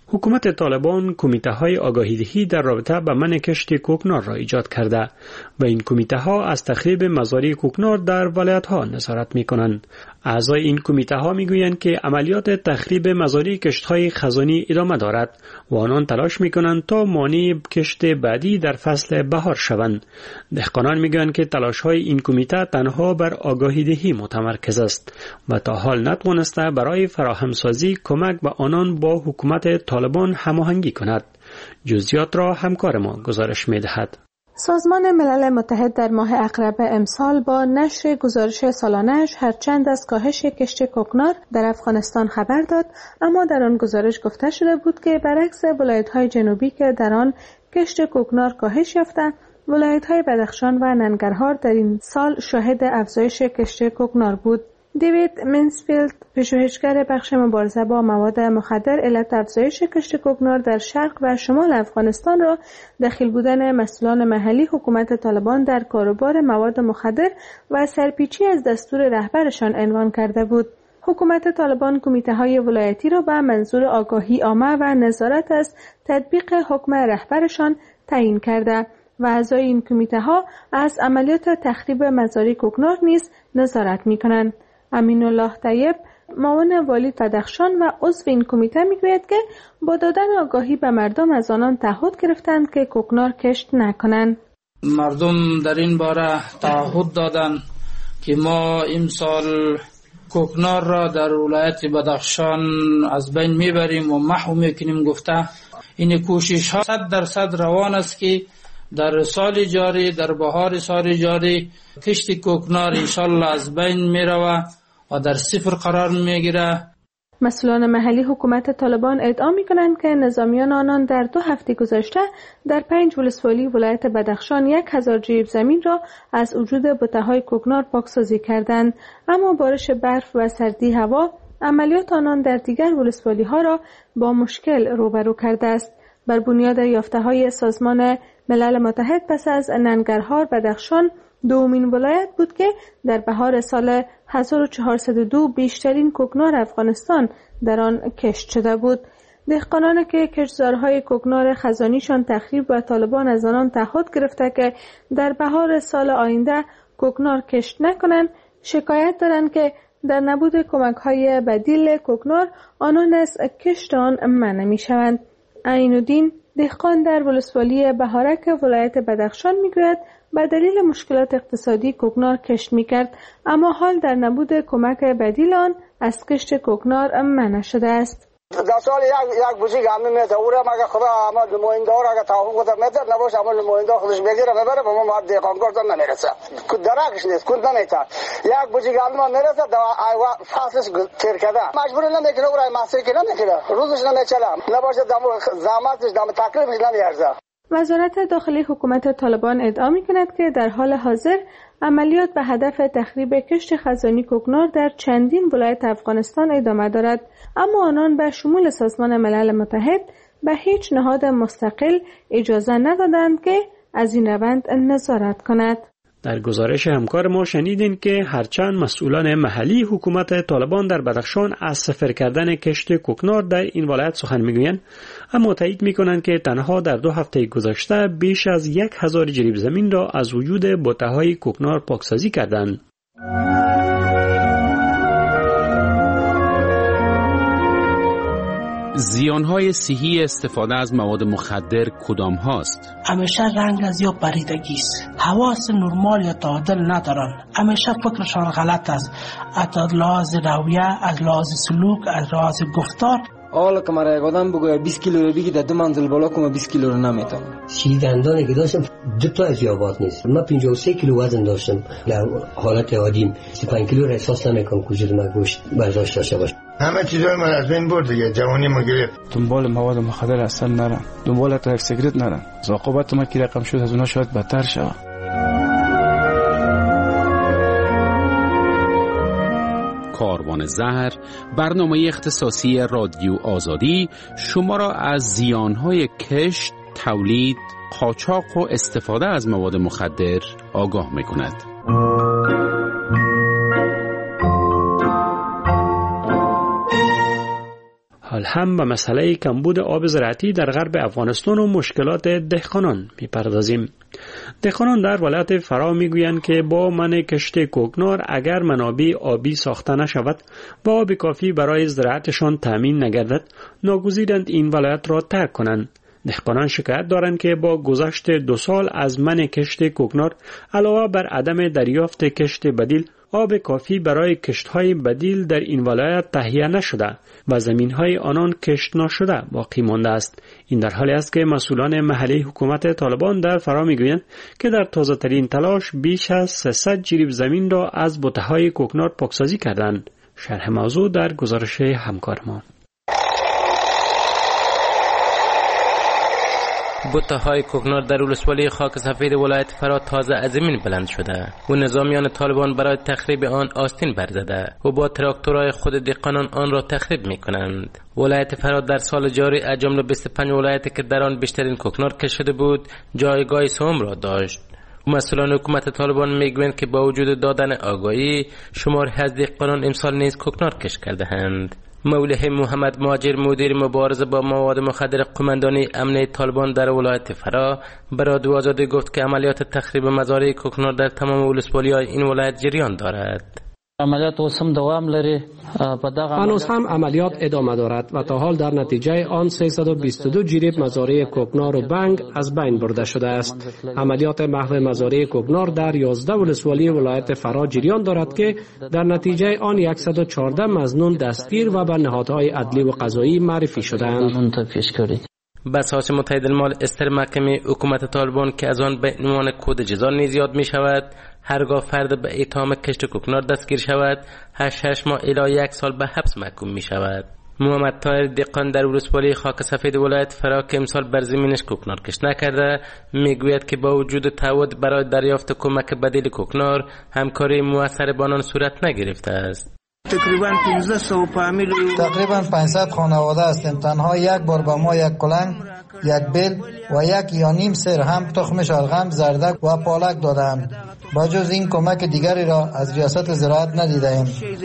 حکومت طالبان کمیته های آگاهیدهی در رابطه با منع کشت کوکنار را ایجاد کرده و این کمیته ها از تخریب مزارع کوکنار در ولایت ها نظارت می کنند. اعضای این کمیته ها می گویند که عملیات تخریب مزارع کشت های خزانی ادامه دارد و آنان تلاش می کنند تا مانع کشت بعدی در فصل بهار شوند. دهقانان می گویند که تلاش های این کمیته تنها بر آگاهیدهی متمرکز است و تا حال نتوانسته برای فراهمسازی کمک به آنان با حکومت طالبان هماهنگی کند. جزئیات را همکار ما گزارش می دهد. سازمان ملل متحد در ماه اقربه امسال با نشر گزارش سالانه‌اش هرچند از کاهش کشت کوکنار در افغانستان خبر داد، اما در آن گزارش گفته شده بود که برعکس ولایت‌های جنوبی که در آن کشت کوکنار کاهش یافته، ولایت‌های بدخشان و ننگرهار در این سال شاهد افزایش کشت کوکنار بود. دیوید منسفیلد، پژوهشگر بخش مبارزه با مواد مخدر، علت افزایش کشت کوکنار در شرق و شمال افغانستان را دخیل بودن مسئولان محلی حکومت طالبان در کاروبار مواد مخدر و سرپیچی از دستور رهبرشان عنوان کرده بود. حکومت طالبان کمیته‌های ولایتی را به منظور آگاهی عامه و نظارت از تطبیق حکم رهبرشان تعیین کرده و اعضای این کمیته‌ها از عملیات تخریب مزارع کوکنار نیز نظارت می‌کنند. امین الله طیب، معاون والی بدخشان و عضو این کمیته، میگوید که با دادن آگاهی به مردم از آنان تعهد گرفتند که کوکنار کشت نکنند. مردم در این باره تعهد دادند که ما امسال کوکنار را در ولایت بدخشان از بین میبریم و محو میکنیم گفته. این کوشش ها 100% روان است که در سال جاری، در بهار سال جاری کشت کوکنار انشالله از بین میروه و در صفر قرار میگیره. مسئولان محلی حکومت طالبان ادعا میکنند که نظامیان آنان در 2 هفته گذشته در 5 ولسوالی ولایت بدخشان 1000 جریب زمین را از وجود بته‌های کوکنار پاکسازی کردند، اما بارش برف و سردی هوا عملیات آنان در دیگر ولسوالی ها را با مشکل روبرو کرده است. بر بنیاد یافته‌های سازمان ملل متحد پس از ننگرهار، بدخشان دومین ولایت بود که در بهار سال 1402 بیشترین کوکنار افغانستان در آن کشت شده بود. دهقانان که کشتزارهای کوکنار خزانیشان تخریب و طالبان از آنان تعهد گرفته که در بهار سال آینده کوکنار کشت نکنند، شکایت دارند که در نبود کمک‌های بدیل کوکنار آنان از کشت آن منع می‌شوند. عین‌الدین، دهقان در ولسوالی بهارک ولایت بدخشان، میگوید به دلیل مشکلات اقتصادی کوکنار کشت میکرد، اما حال در نبود کمک بدیل آن از کشت کوکنار منع شده است. در سال یک بوجی گامی میده او را مگه خدا اما نماینده ها را اگه تعاون کنه میده نباشه اما نماینده خودش بگیره میبره به ما دهقانکار تا نمیرسه کد درکش نیست کد نمیتن یک بوجی گامی ما میرسه ایوا فصلش تیر کرده مجبور نمیکنه او را محصول کنه نمیکنه روزش نمیچله نباشه دم زحمتش دم تکلیفش نمیارزه. وزارت داخلی حکومت طالبان ادعا می‌کند که در حال حاضر عملیات به هدف تخریب کشت خزانی کوکنار در چندین ولایت افغانستان ادامه دارد، اما آنان به شمول سازمان ملل متحد به هیچ نهاد مستقل اجازه ندادند که از این روند نظارت کند. در گزارش همکار ما شنیدین که هرچند مسئولان محلی حکومت طالبان در بدخشان از صفر کردن کشت کوکنار در این ولایت سخن میگویند، اما تایید میکنند که تنها در 2 هفته گذشته بیش از 1000 جریب زمین را از وجود بته‌های کوکنار پاکسازی کردند. زیانهای صحی استفاده از مواد مخدر کدام هاست؟ همیشه رنگ از یا پریدگی است، حواس نرمال یا تعادل ندارن، همیشه فکرشان غلط است، از لحاظ رویه، از لحاظ سلوک، از لحاظ گفتار. حالا که مرا یک آدم بگوید 20 کیلو رو بگی در 2 منزل بالا کنم 20 کیلو رو نمیتونم. سی دندانی که داشتم 2 تا از یابات نیست. من 53 کیلو وزن داشتم در حالت عادیم. 35 کیلو را احساس نمیکنم وجود من گوشت برداشت داشته باشه. همه چیزای من از بین برد دیگه، جوانی ما گرفت. دنبال مواد مخدر اصلا نرم، دنبال تریک سیگرت نرم. عاقبت ما کی رقم شد از اونها شاید بدتر شود. کاروان زهر، برنامه اختصاصی رادیو آزادی، شما را از زیانهای کشت، تولید، قاچاق و استفاده از مواد مخدر آگاه می‌کند. حال هم به مسئله کمبود آب زراعتی در غرب افغانستان و مشکلات دهقانان میپردازیم. دهقانان در ولایت فرا میگویند که با منع کشت کوکنار اگر منابع آبی ساخته نشود و آب کافی برای زراعتشان تامین نگردد، ناگزیرند این ولایت را ترک کنند. دهقانان شکایت دارند که با گذشت 2 سال از منع کشت کوکنار علاوه بر عدم دریافت کشت بدیل، آب کافی برای کشت‌های بدیل در این ولایت تهیه نشده و زمین‌های آنان کشت نشده باقی مانده است. این در حالی است که مسئولان محلی حکومت طالبان در فرا می‌گویند که در تازه‌ترین تلاش بیش از 300 جریب زمین را از بوته‌های کوکنار پاکسازی کردند. شرح موضوع در گزارش همکارمان. بوته‌های کوکنار در ولسوالی خاک سفید ولایت فرا تازه از زمین بلند شده و نظامیان طالبان برای تخریب آن آستین برزده و با تراکتورهای خود دهقانان آن را تخریب می‌کنند. ولایت فرا در سال جاری از جمله 25 ولایتی که در آن بیشترین کوکنار کشیده بود، جایگاه سوم را داشت. مسئولان حکومت طالبان میگویند که با وجود دادن آگاهی، شماری از دهقانان امسال نیز کوکنار کش کرده‌اند. مولوی محمد ماجر مدیر مبارزه با مواد مخدر قماندانی امنیه طالبان در ولایت فرا برای دو آزادی گفت که عملیات تخریب مزارع کوکنار در تمام ولسوالی‌های این ولایت جریان دارد. عملیات هم دوام لري. هنوز هم عملیات ادامه دارد و تا حال در نتیجه آن 322 جریب مزارع کوکنار و بنگ از بین برده شده است. عملیات محو مزارع کوکنار در 11 ولسوالی ولایت فرا جریان دارد که در نتیجه آن 114 مظنون دستگیر و به نهادهای عدلی و قضایی معرفی شدند. بساط متحد المال استر محکمه حکومت طالبان که از آن به عنوان کد جزا نیز یاد می شود، هرگاه فرد به اتهام کشت کوکنار دستگیر شود 8 ماه الی 1 سال به حبس محکوم می شود. محمد طاهر دهقان در ولسوالی خاک سفید ولایت فرا که امسال بر زمینش کوکنار کشت نکرده میگوید که با وجود تعهد برای دریافت کمک بدیل کوکنار همکاری موثر با آنان صورت نگرفته است. تقریبا 500 خانواده هستیم. تنها یک بار به ما یک کلنگ، یک بیل و 1 یا نیم سر هم تخم شلغم، زردک و پالک دادند. با جز این کمک دیگری را از ریاست زراعت ندیده‌ایم.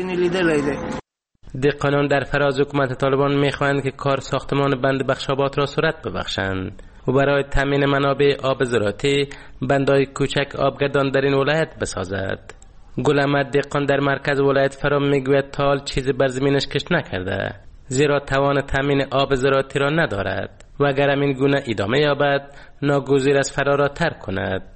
دهقانان در فراز حکومت طالبان میخواهند که کار ساختمان بند بخشابات را صورت ببخشند و برای تامین منابع آب زراعتی بندهای کوچک آبگردان در این ولایت بسازد. گل احمد دهقان در مرکز ولایت فرا میگوید تا حال چیزی بر زمینش کشت نکرده، زیرا توان تامین آب زراعتی را ندارد و اگر این گونه ادامه یابد ناگزیر است فرا را ترک کند.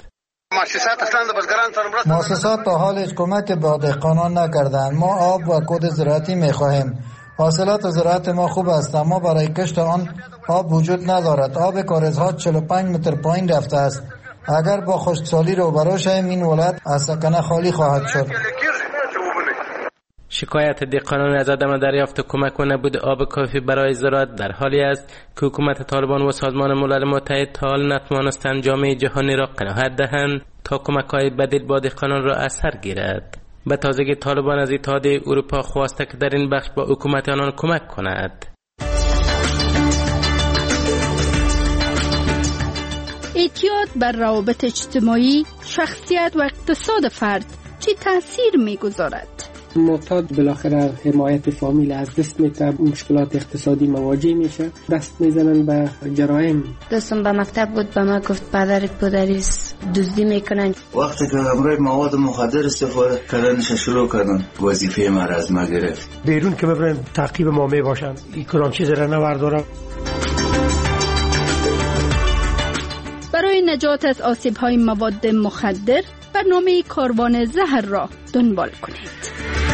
مؤسسات تا حال هیچ کمک به دهقانان نکردند. ما آب و کد زراعتی میخواهیم. حاصلات زراعت ما خوب است اما برای کشت آن آب وجود ندارد. آب کاریزها 45 متر پایین رفته است. اگر با خشکسالی روبرو شویم این ولایت از سکنه خالی خواهد شد. شکایت دهقانان از عدم دریافت کمک و نبود آب کافی برای زراعت در حالی است که حکومت طالبان و سازمان ملل متحد تا حال نتوانستند جامعه جهانی را قناعت دهند تا کمک‌های بدیل با دهقانان را از سر گیرد. به تازگی طالبان از اتحادیه اروپا خواسته که در این بخش با حکومت آنان کمک کند. اعتیاد بر روابط اجتماعی، شخصیت و اقتصاد فرد چه تأثیر می‌گذارد؟ معتاد بالاخره حمایت فامیل از دست میده، مشکلات اقتصادی مواجه میشه، دست میزنن به جرایم. دوستم به مکتب بود به ما گفت پدرت پدریس دزدی میکنن. وقتی که همراه مواد مخدر استفاده کردنش شروع کردن وظیفه ما از ما گرفت. بیرون که ببرن تعقیب ما میباشن، این کدام چیز را نوردارم. برای نجات از آسیب‌های مواد مخدر برنامه کاروان زهر را دنبال کنید.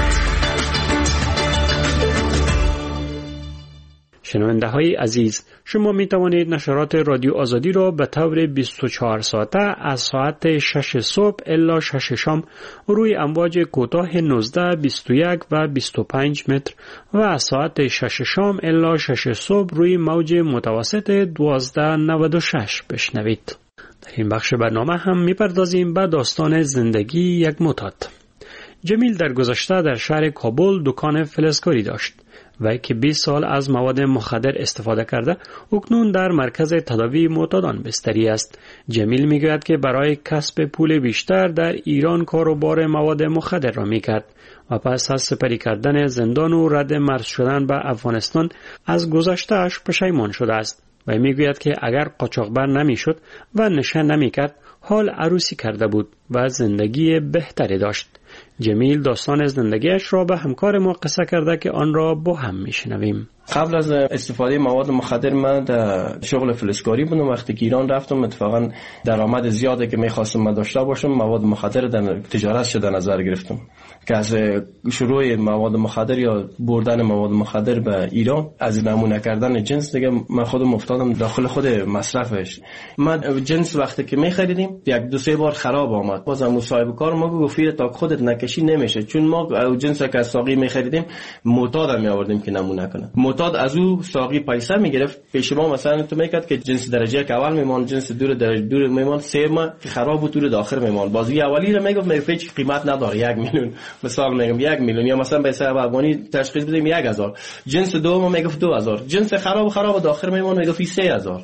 شنونده های عزیز، شما می توانید نشرات رادیو آزادی را به طور 24 ساعته از ساعت 6 صبح الی 6 شام روی امواج کوتاه 19, 21 و 25 متر و از ساعت 6 شام الی 6 صبح روی موج متوسط 1296 بشنوید. در این بخش برنامه هم می پردازیم به داستان زندگی یک معتاد. جمیل در گذشته در شهر کابل دکان فلزکاری داشت و که 20 سال از مواد مخدر استفاده کرده اکنون در مرکز تداوی معتادان بستری است. جمیل میگوید که برای کسب پول بیشتر در ایران کاروبار مواد مخدر را میکرد و پس از سپری کردن زندان و رد مرز شدن به افغانستان از گذشته‌اش پشیمان شده است و میگوید که اگر قاچاقبر نمیشد و نشه نمیکرد حال عروسی کرده بود و زندگی بهتری داشت. جمیل داستان زندگیش را به همکار ما قصه کرده که آن را با هم میشنویم. قبل از استفاده مواد مخدر من در شغل فلزکاری بودم. وقتی که ایران رفتم اتفاقا درآمد زیادی که میخواستم من داشته باشم مواد مخدر در تجارت شده نظر گرفتم که از شروع مواد مخدر یا بردن مواد مخدر به ایران از نمونه کردن جنس دیگه من خودم افتادم داخل خود مصرفش. من جنس وقتی که میخریدیم یک دو سه بار خراب آمد. بازم صاحب کار ما گفت تا خودت نکشی نمیشه، چون ما جنس که از ساقی میخریدیم معتاد می آوردیم که نمونه کنه. معتاد از او ساقی پیسه میگرفت پیش ما، مثلا تو میکرد که جنس درجه اول میمان، جنس دور میمان، سه ماه که خراب بود دور داخل میمان. بازی اولی رو میگفت میگفت هیچ قیمت نداره 1 میلیون، مثلا میگم 1 میلیون یا مثلا به حساب افغانی تشخیص بدیم 1000. جنس دوم میگفت 2000. جنس خراب داخل میمان میگفت 3000.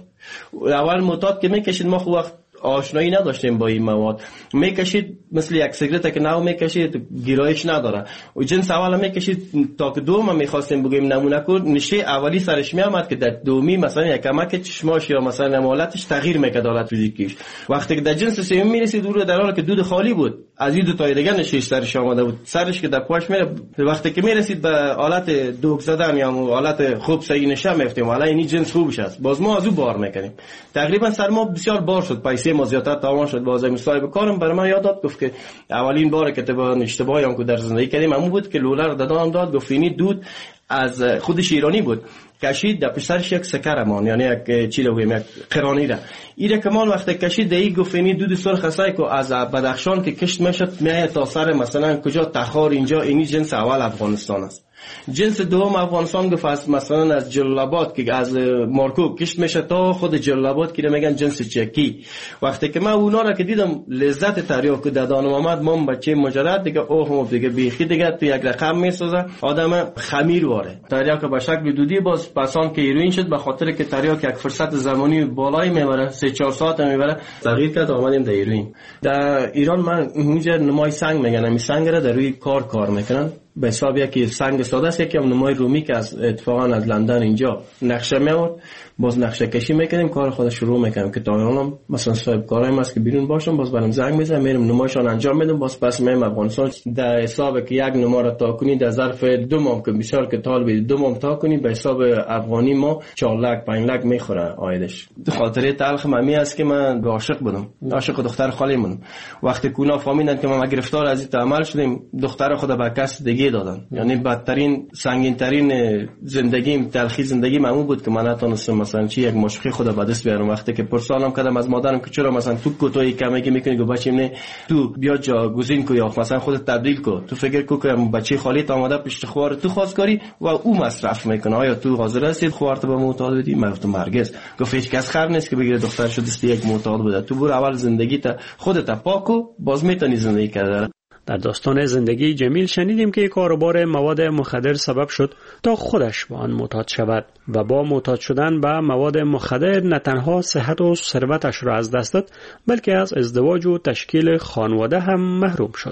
اول معتاد که میکشید ما خوب وقت آشنایی نداشتیم با این مواد، میکشید مثل یک سیگرت که نو میکشید گیرایش نداره و جنس اول میکشید تا که دوم میخواستیم بگیم نمونه کن نشه اولی سرش میامد که در دومی مثلا یک کمک چشماش یا مثلا حالتش تغییر میکرد حالت فیزیکیش. وقتی که در جنس سوم میرسید دور در حالی که دود خالی بود از این دو تا دیگه نشه سرش آمده بود، سرش که در پاش میره وقتی که میرسید به حالت دوگ زدن یا حالت خوب صحیح نشه میفتیم حالا این جنس خوبش است باز ما از او بار میکنیم. تقریبا سر ما بسیار بار شد، پیسه ما زیادتر تمام شد. بازم صاحب کارم برای من یاد داد گفت که اولین بار که اشتباهی هم که در زندگی کردیم همون بود که لولر دادن داد گفت اینی دود از خودش ایرانی بود کشید در پسرش یک سکرمان یعنی یک چی رو بگیم یک قرانی را ایره کمان وقتی کشید دی گفت اینی دود سرخ است که از بدخشان که کشت میشد میای تا سر مثلا کجا تخار اینجا اینی جنس اول افغانستان است. جنس دوم افغانستان گفت مثلا از جلال آباد که از مارکو کشت میشه تا خود جلال آباد که میگن جنس چکی. وقتی که من اونا را که دیدم لذت تریاک که دادانم آمد من بچه مجرد دیگه اوه دیگه بیخی دیگه تو یک رقم میسازه آدم خمیر واره. تریاک به شکل دودی باز پسان که هیروئین شد به خاطر که تریاک یک فرصت زمانی بالایی میبره 3-4 ساعت میبره تغییر کرد آمدیم در هیروئین. در ایران من اونجا نمای سنگ میگن همین سنگ را در روی کار میکنن به حساب یکی سنگ ساده است یکی هم نمای رومی که از اتفاقا از لندن اینجا نقشه میاد باز نقشه کشی میکنیم کار خود شروع میکنیم که تا مثلا صاحب کارایم است که بیرون باشم باز برام زنگ میزنم میرم نمایشان انجام میدم باز پس میام افغانستان در حساب که یک نما را تا کنی در ظرف 2 ماه که بسیار که طالب 2 ماه تا کنی به حساب افغانی ما 4 لک 5 لک میخوره آیدش. خاطره تلخ ممی است که من عاشق بودم، عاشق دختر خالیمون. وقتی کونا فهمیدن که ما گرفتار از این عمل شدیم دختر خود به کس دیگه دادن، یعنی بدترین سنگین ترین زندگیم تلخی زندگیم همون بود که من نتونستم مثلا چی یک مشقی خود به دست بیارم. وقتی که پرسانم کردم از مادرم که چرا مثلا تو کوتاهی کمکی میکنی گفت بچه‌م نه تو بیا جاگزین کو یا مثلا خودت تبدیل کو، تو فکر کو که بچه خالیت اومده پشت خوار تو خواستگاری و او مصرف میکنه آیا تو حاضر هستی خوارت به معتاد بدی؟ من گفتم هرگز. گفت هیچ کس خر نیست که بگیره دختر شد دست یک معتاد بده، تو برو اول زندگیت خودت پاکو باز میتونی زندگی کردن. در داستان زندگی جمیل شنیدیم که کاروبار مواد مخدر سبب شد تا خودش به آن معتاد شود و با معتاد شدن به مواد مخدر نه تنها صحت و ثروتش را از دست داد بلکه از ازدواج و تشکیل خانواده هم محروم شد.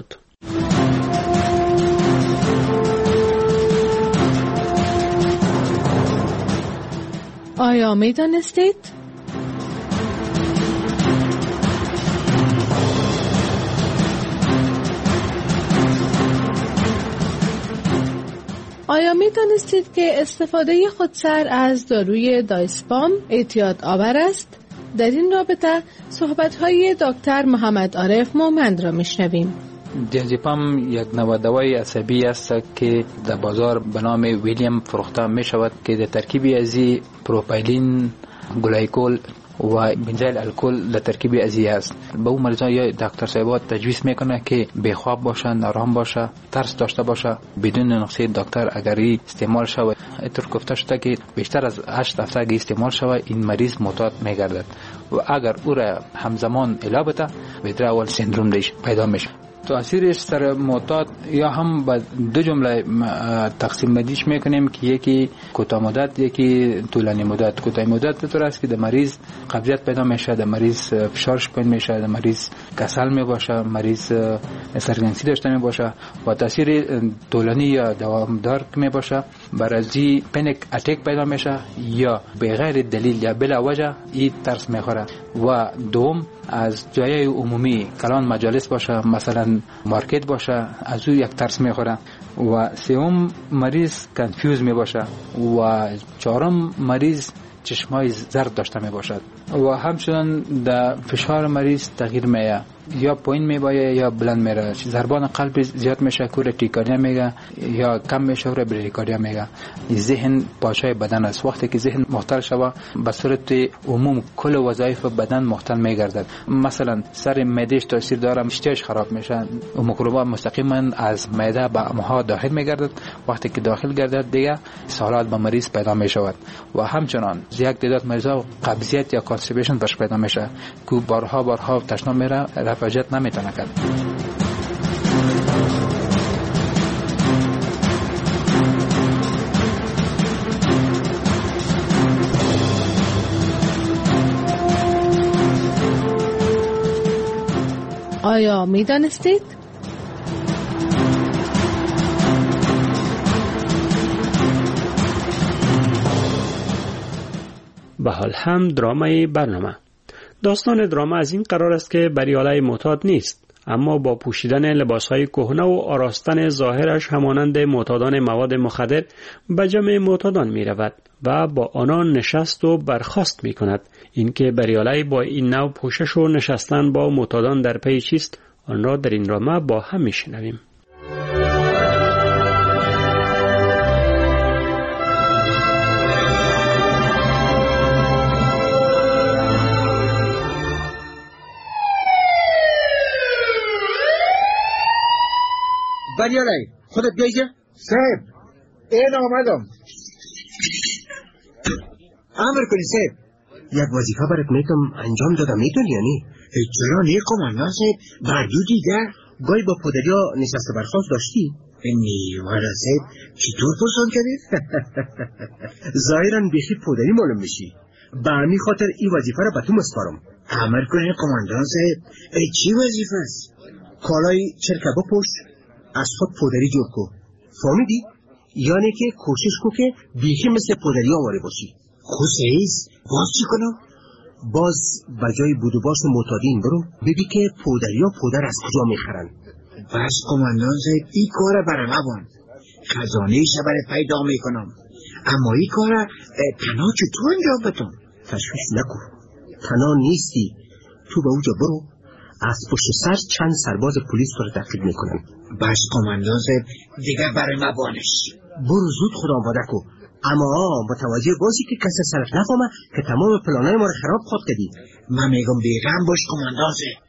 آیا می‌دانستید؟ آیا می دانستید که استفاده خودسر از داروی دایسپام اعتیاد آور است؟ در این رابطه صحبت‌های دکتر محمد عارف مومند را میشنویم. دیازپام یک نوع دوای عصبی است که در بازار به نام ویلیام فروخته می شود که در ترکیبی از پروپایلین، گلایکول و بنزل الکل در ترکیب ازی است. به اون مریضان یا دکتر صاحبات تجویز میکنه که بیخواب باشه، نارام باشه، ترس داشته باشه. بدون نقشه دکتر اگر استعمال شود اینطور گفته شده که بیشتر از 8 هفته اگه استعمال شود این مریض معتاد میگردد و اگر او را همزمان علاوه بده بدر اول سندروم پیدا میشه. تاثیرش سر معتاد یا هم به دو جمله تقسیم بندیش میکنیم که یکی کوتاه مدت، یکی طولانی مدت. کوتاه مدت به طور است که در مریض قبضیت پیدا میشه، در مریض فشارش پایین میشه، در مریض کسل میباشه، مریض سرگنسی داشته میباشه. و تاثیر طولانی یا دوامدار میباشه، برازی پنیک اتک پیدا میشه یا به غیر دلیل یا بلا وجه این ترس میخوره. و دوم از جای عمومی کلان مجالس باشه، مثلا مارکت باشه، از او یک ترس میخوره. و سوم مریض کنفیوز می باشه. و چهارم مریض چشمای زرد داشته می باشد. و همچنان در فشار مریض تغییر میه، یا پایین میبایه یا بلند میره. ضربان قلب زیاد میشه، کور تیکاریا میگه، یا کم میشه و بریکاریا میگه. ذهن پاچای بدن است. وقتی که ذهن مختل شوه به صورت عموم کل وظایف بدن مختل میگردد. مثلا سر معدهش تاثیر داره، اشتهاش خراب میشه، میکروبا مستقیما از معده به امعا داخل میگردد. وقتی که داخل گردد دیگه سالات به مریض پیدا میشود. و همچنان یک تعداد مریضا قبضیت یا کانستیپیشن برش پیدا میشه که بارها تشناب میره، رفاجت نمیتونه کرد. آیا میدانستید؟ به حال هم درامای برنامه. داستان دراما از این قرار است که بریالای معتاد نیست، اما با پوشیدن لباسهای کهنه و آراستن ظاهرش همانند معتادان مواد مخدر به جمع معتادان می رود و با آنان نشست و برخاست می کند. اینکه بریالای با این نوع پوشش و نشستن با معتادان در پی چیست، آن را در این دراما با هم می شنویم. بریالای خودت بیایجا؟ صاحب این آمدم. امر کنی صاحب. یک وظیفه برات میتونم انجام دادم، میتونی یا نی؟ چرا نی کماندان صاحب؟ بردو دیگر گاهی با پدریا نشست برخواست داشتی؟ نیوارا صاحب چطور پرسان کردی؟ ظاهرا بیخی پدری معلوم میشی. به همین خاطر این وظیفه را به تو مسپارم. امر کنی کماندان صاحب. چی وظیفه است؟ کالای چرکبا پشت از خود پودری جور کو. فهمیدی؟ یعنی که کوشش کو که بیخی مثل پودری آواره باشی. خوزیز باز چی کنم؟ باز بجای بودوباس و معتادین برو ببی که پودریا پودر از کجا میخرن. بس کماندان صاحب این کار برای نبان. خزانه شبر پیدا میکنم، اما این کار تنها چطور انجام بتون؟ تشویش نکن، تنها نیستی. تو به اوجا برو، از پشت سر چند سرباز پلیس تو رو تعقیب میکنن. بس کماندان صاحب دیگه برای ما بانش. برو زود خدا آماده کو، اما متوجه باشی که کسی سرت نفهمه که تمام پلانای ما رو خراب خود کردی. من میگم بیغم باش کماندان صاحب.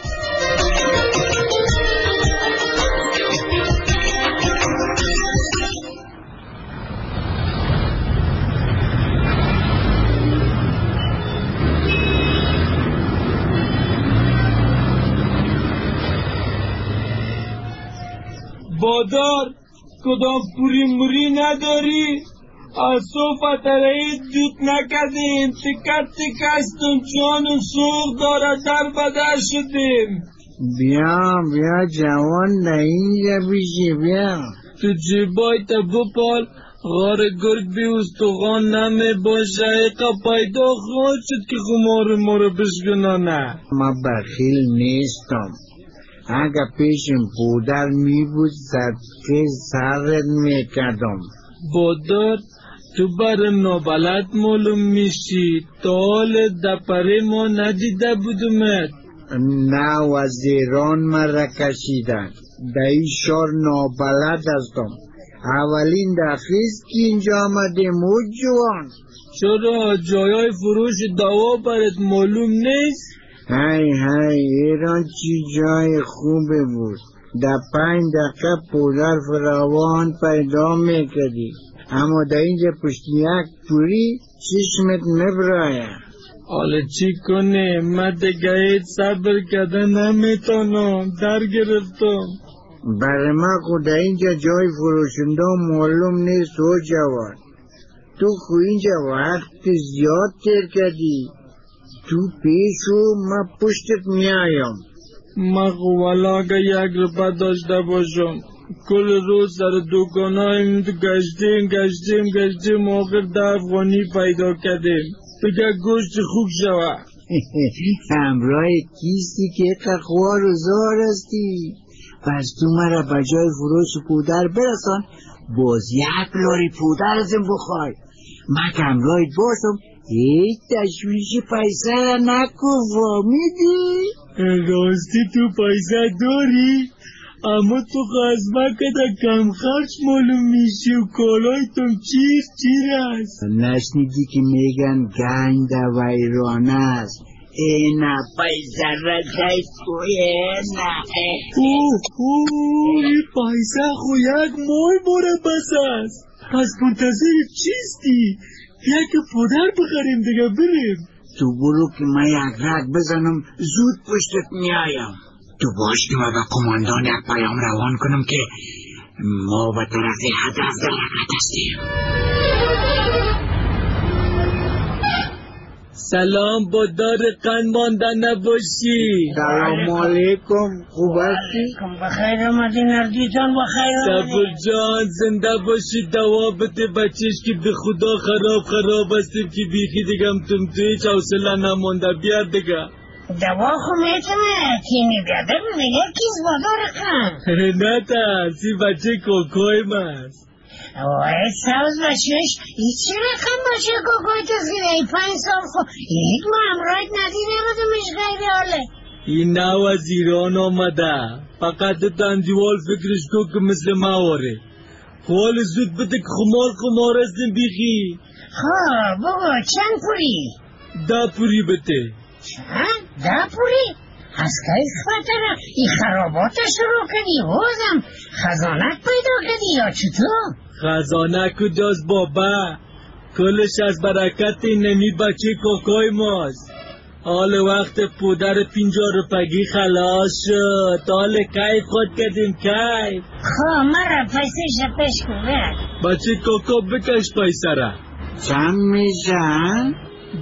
بادار کدام پوری موری نداری؟ از صوفت رئیس جوت نکردیم، تکت تکستون چون و سوق داره در بدر شدیم. بیا جوان نه اینجا بیشی بیا. تو جیبای تا بپال غار گرگ بی استخوان نمی باشه. ایقا پیدا خواهد شد که خمار ما رو بشکنانه. ما بخیل نیستم. اگه پیشم پودر می بود صدقه سرت می کردم. بادار تو برم نابلد معلوم میشی، تا حال دپره ما ندیده بودمت. نه وزیران مرا کشیدن، در این شار نابلد هستم. اولین دفعیست که اینجا آمدیم او جوان. چرا جایای فروش دوا برات معلوم نیست؟ های ایران چی جای خوبه بود. در 5 دقیقه پودر فراوان پیدا میکردی، اما در اینجا پشت یک پوری چشمت نبراید. حالا چی کنه؟ من دیگه صبر کردن نمیتونم، در گرفتم. برای من خود اینجا جای فروشنده معلوم نیست و جوان. تو خو اینجا وقت زیاد تیر کردی. تو پیشو من پشتت میایم. من خو والا اگه 1 روپه داشته باشم کل روز سر دکانایم گشتیم آخر 10 افغانی پیدا کردیم. بگه گوشت خوب شوه. همراه کیستی که خوار و زار هستی. پس تو مرا بجای فروش پودر برسان، باز 1 لاری پودر ازم بخوای. من که همراهت باشم هیچ تشویش پیسه را نکن، فهمیدی؟ راستی تو پیسه داری؟ اما تو خزمه کده کم خرچ معلوم میشی و کالای تو چیر است. نشنیدی که میگن گنج و ایران است. اینا پیسه را کیف اینا. این پیسه خو 1 ماه باره بس است. پس منتظر چیستی؟ یک پودر بخریم دیگه بریم. تو برو که من 1 رگ بزنم زود پشتت میایم. تو باش که من به قماندان 1 پیام روان کنم که ما به طرف هدف در حرکت هستیم. سلام، با دار قند مانده نباشی. سلام علیکم، خوب هستی؟ بخیر آمدی نردی جان، بخیر آمدی. صبر جان زنده باشی، دوا بده بچهش که به خدا خراب هستیم که بیخی دیگم تو هیچ حوصله نمانده. بیار دیگه دوا خو میتونه تیمی بیاده میگه کیز با دار قند. نه ترسی، بچه کوکوی ماست. وای سوز بچهش چی رقم باشه کوکوی تو زیره 5 سال خو یک ما امراید ندیده بودمش غیر حاله. این نو از ایران آمده، فقط تندیوال فکرش کو که مثل مواره. حال زود بده که خمار هستیم بیخی. خواه بگو چند پوری؟ 10 پوری بده. چند؟ 10 پوری؟ از که خاطره ای خرابات شروع کنی بازم خزانک پیدا کنی یا چطور؟ خزانه کجاست بابا؟ کلش از برکت نمی بچه کوکوی ماست. حال وقت پودر 50 روپگی خلاص شد. حال کیف خود کردیم کیف. خواه مرا پیسه شپش کنه بچه کوکو بکش پیسه را. چند میشن؟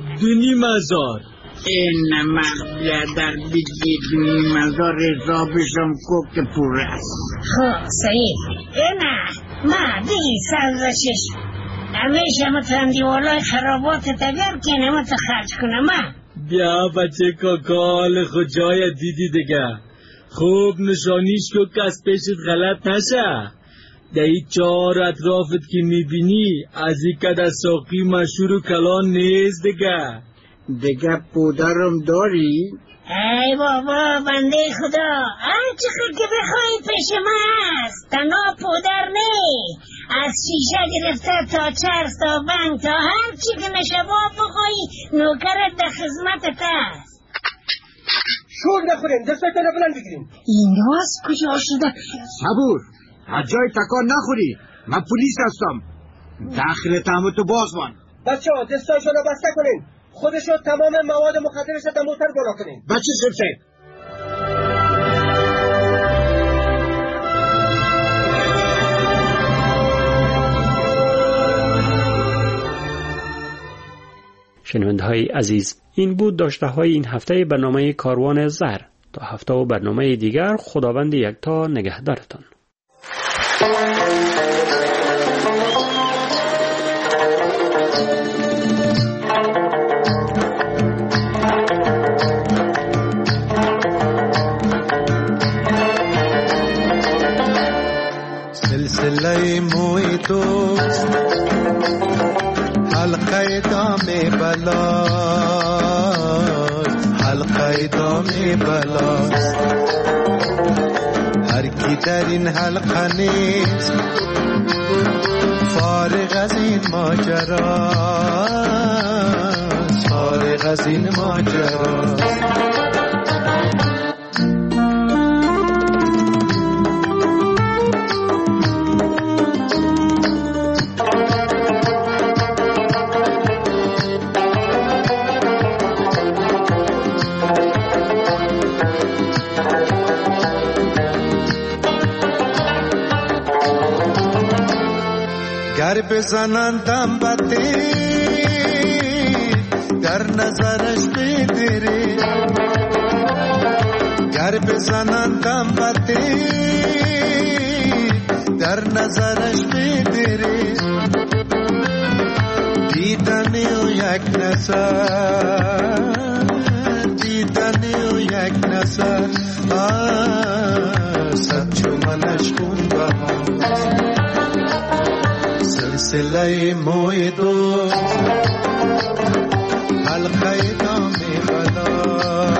2,500. این مغبیه در دیگی 2,500 حسابشم که پور است. خواه سعید اینا ما دیگی 106 همیشه مترندی والای خرابات تگر که نمت خرج کنم. بیا بچه کاکال خود جای دیدی دیگه. خوب نشانیش که کس پیشت غلط نشه. دهی 4 اطرافت که میبینی از این کده ساقی مشهور و کلان نیست دیگه پودرم داری؟ ای بابا بنده خدا هر چقدر که بخوایی پیش ما هست. تنها پودر نی، از شیشه گرفته تا چرس تا بنگ تا هر چی که نشبا بخوایی نوکرت در خدمتت هست. شور نخورین، دستتون رو بلند بگیرین. این راست کجا شده؟ صبور، از جای تکان نخوری. من پلیس هستم. داخل تهمتو باز من. بچه ها دستاشون رو بسته کنین. خودشو تمام مواد مخدرش در موتر بالا کنین. بچه شمشه شنونده‌های عزیز، این بود داشته های این هفته برنامه کاروان زهر. تا هفته و برنامه دیگر خداوند یکتا نگهدارتان. سلسله موی دوست حلقه دام بلاست، حلقه دام بلاست. هر کی در این حلقه نیست فارغ از این ماجراست، فارغ از این ماجراست. بزنندم بده در نظرش بدره گر بزنندم بده در نظرش بدره دیدنی و یک نظر دیدنی و یک نظر صد چومنش خون بها سلسله موی دوست حلقه دام بلا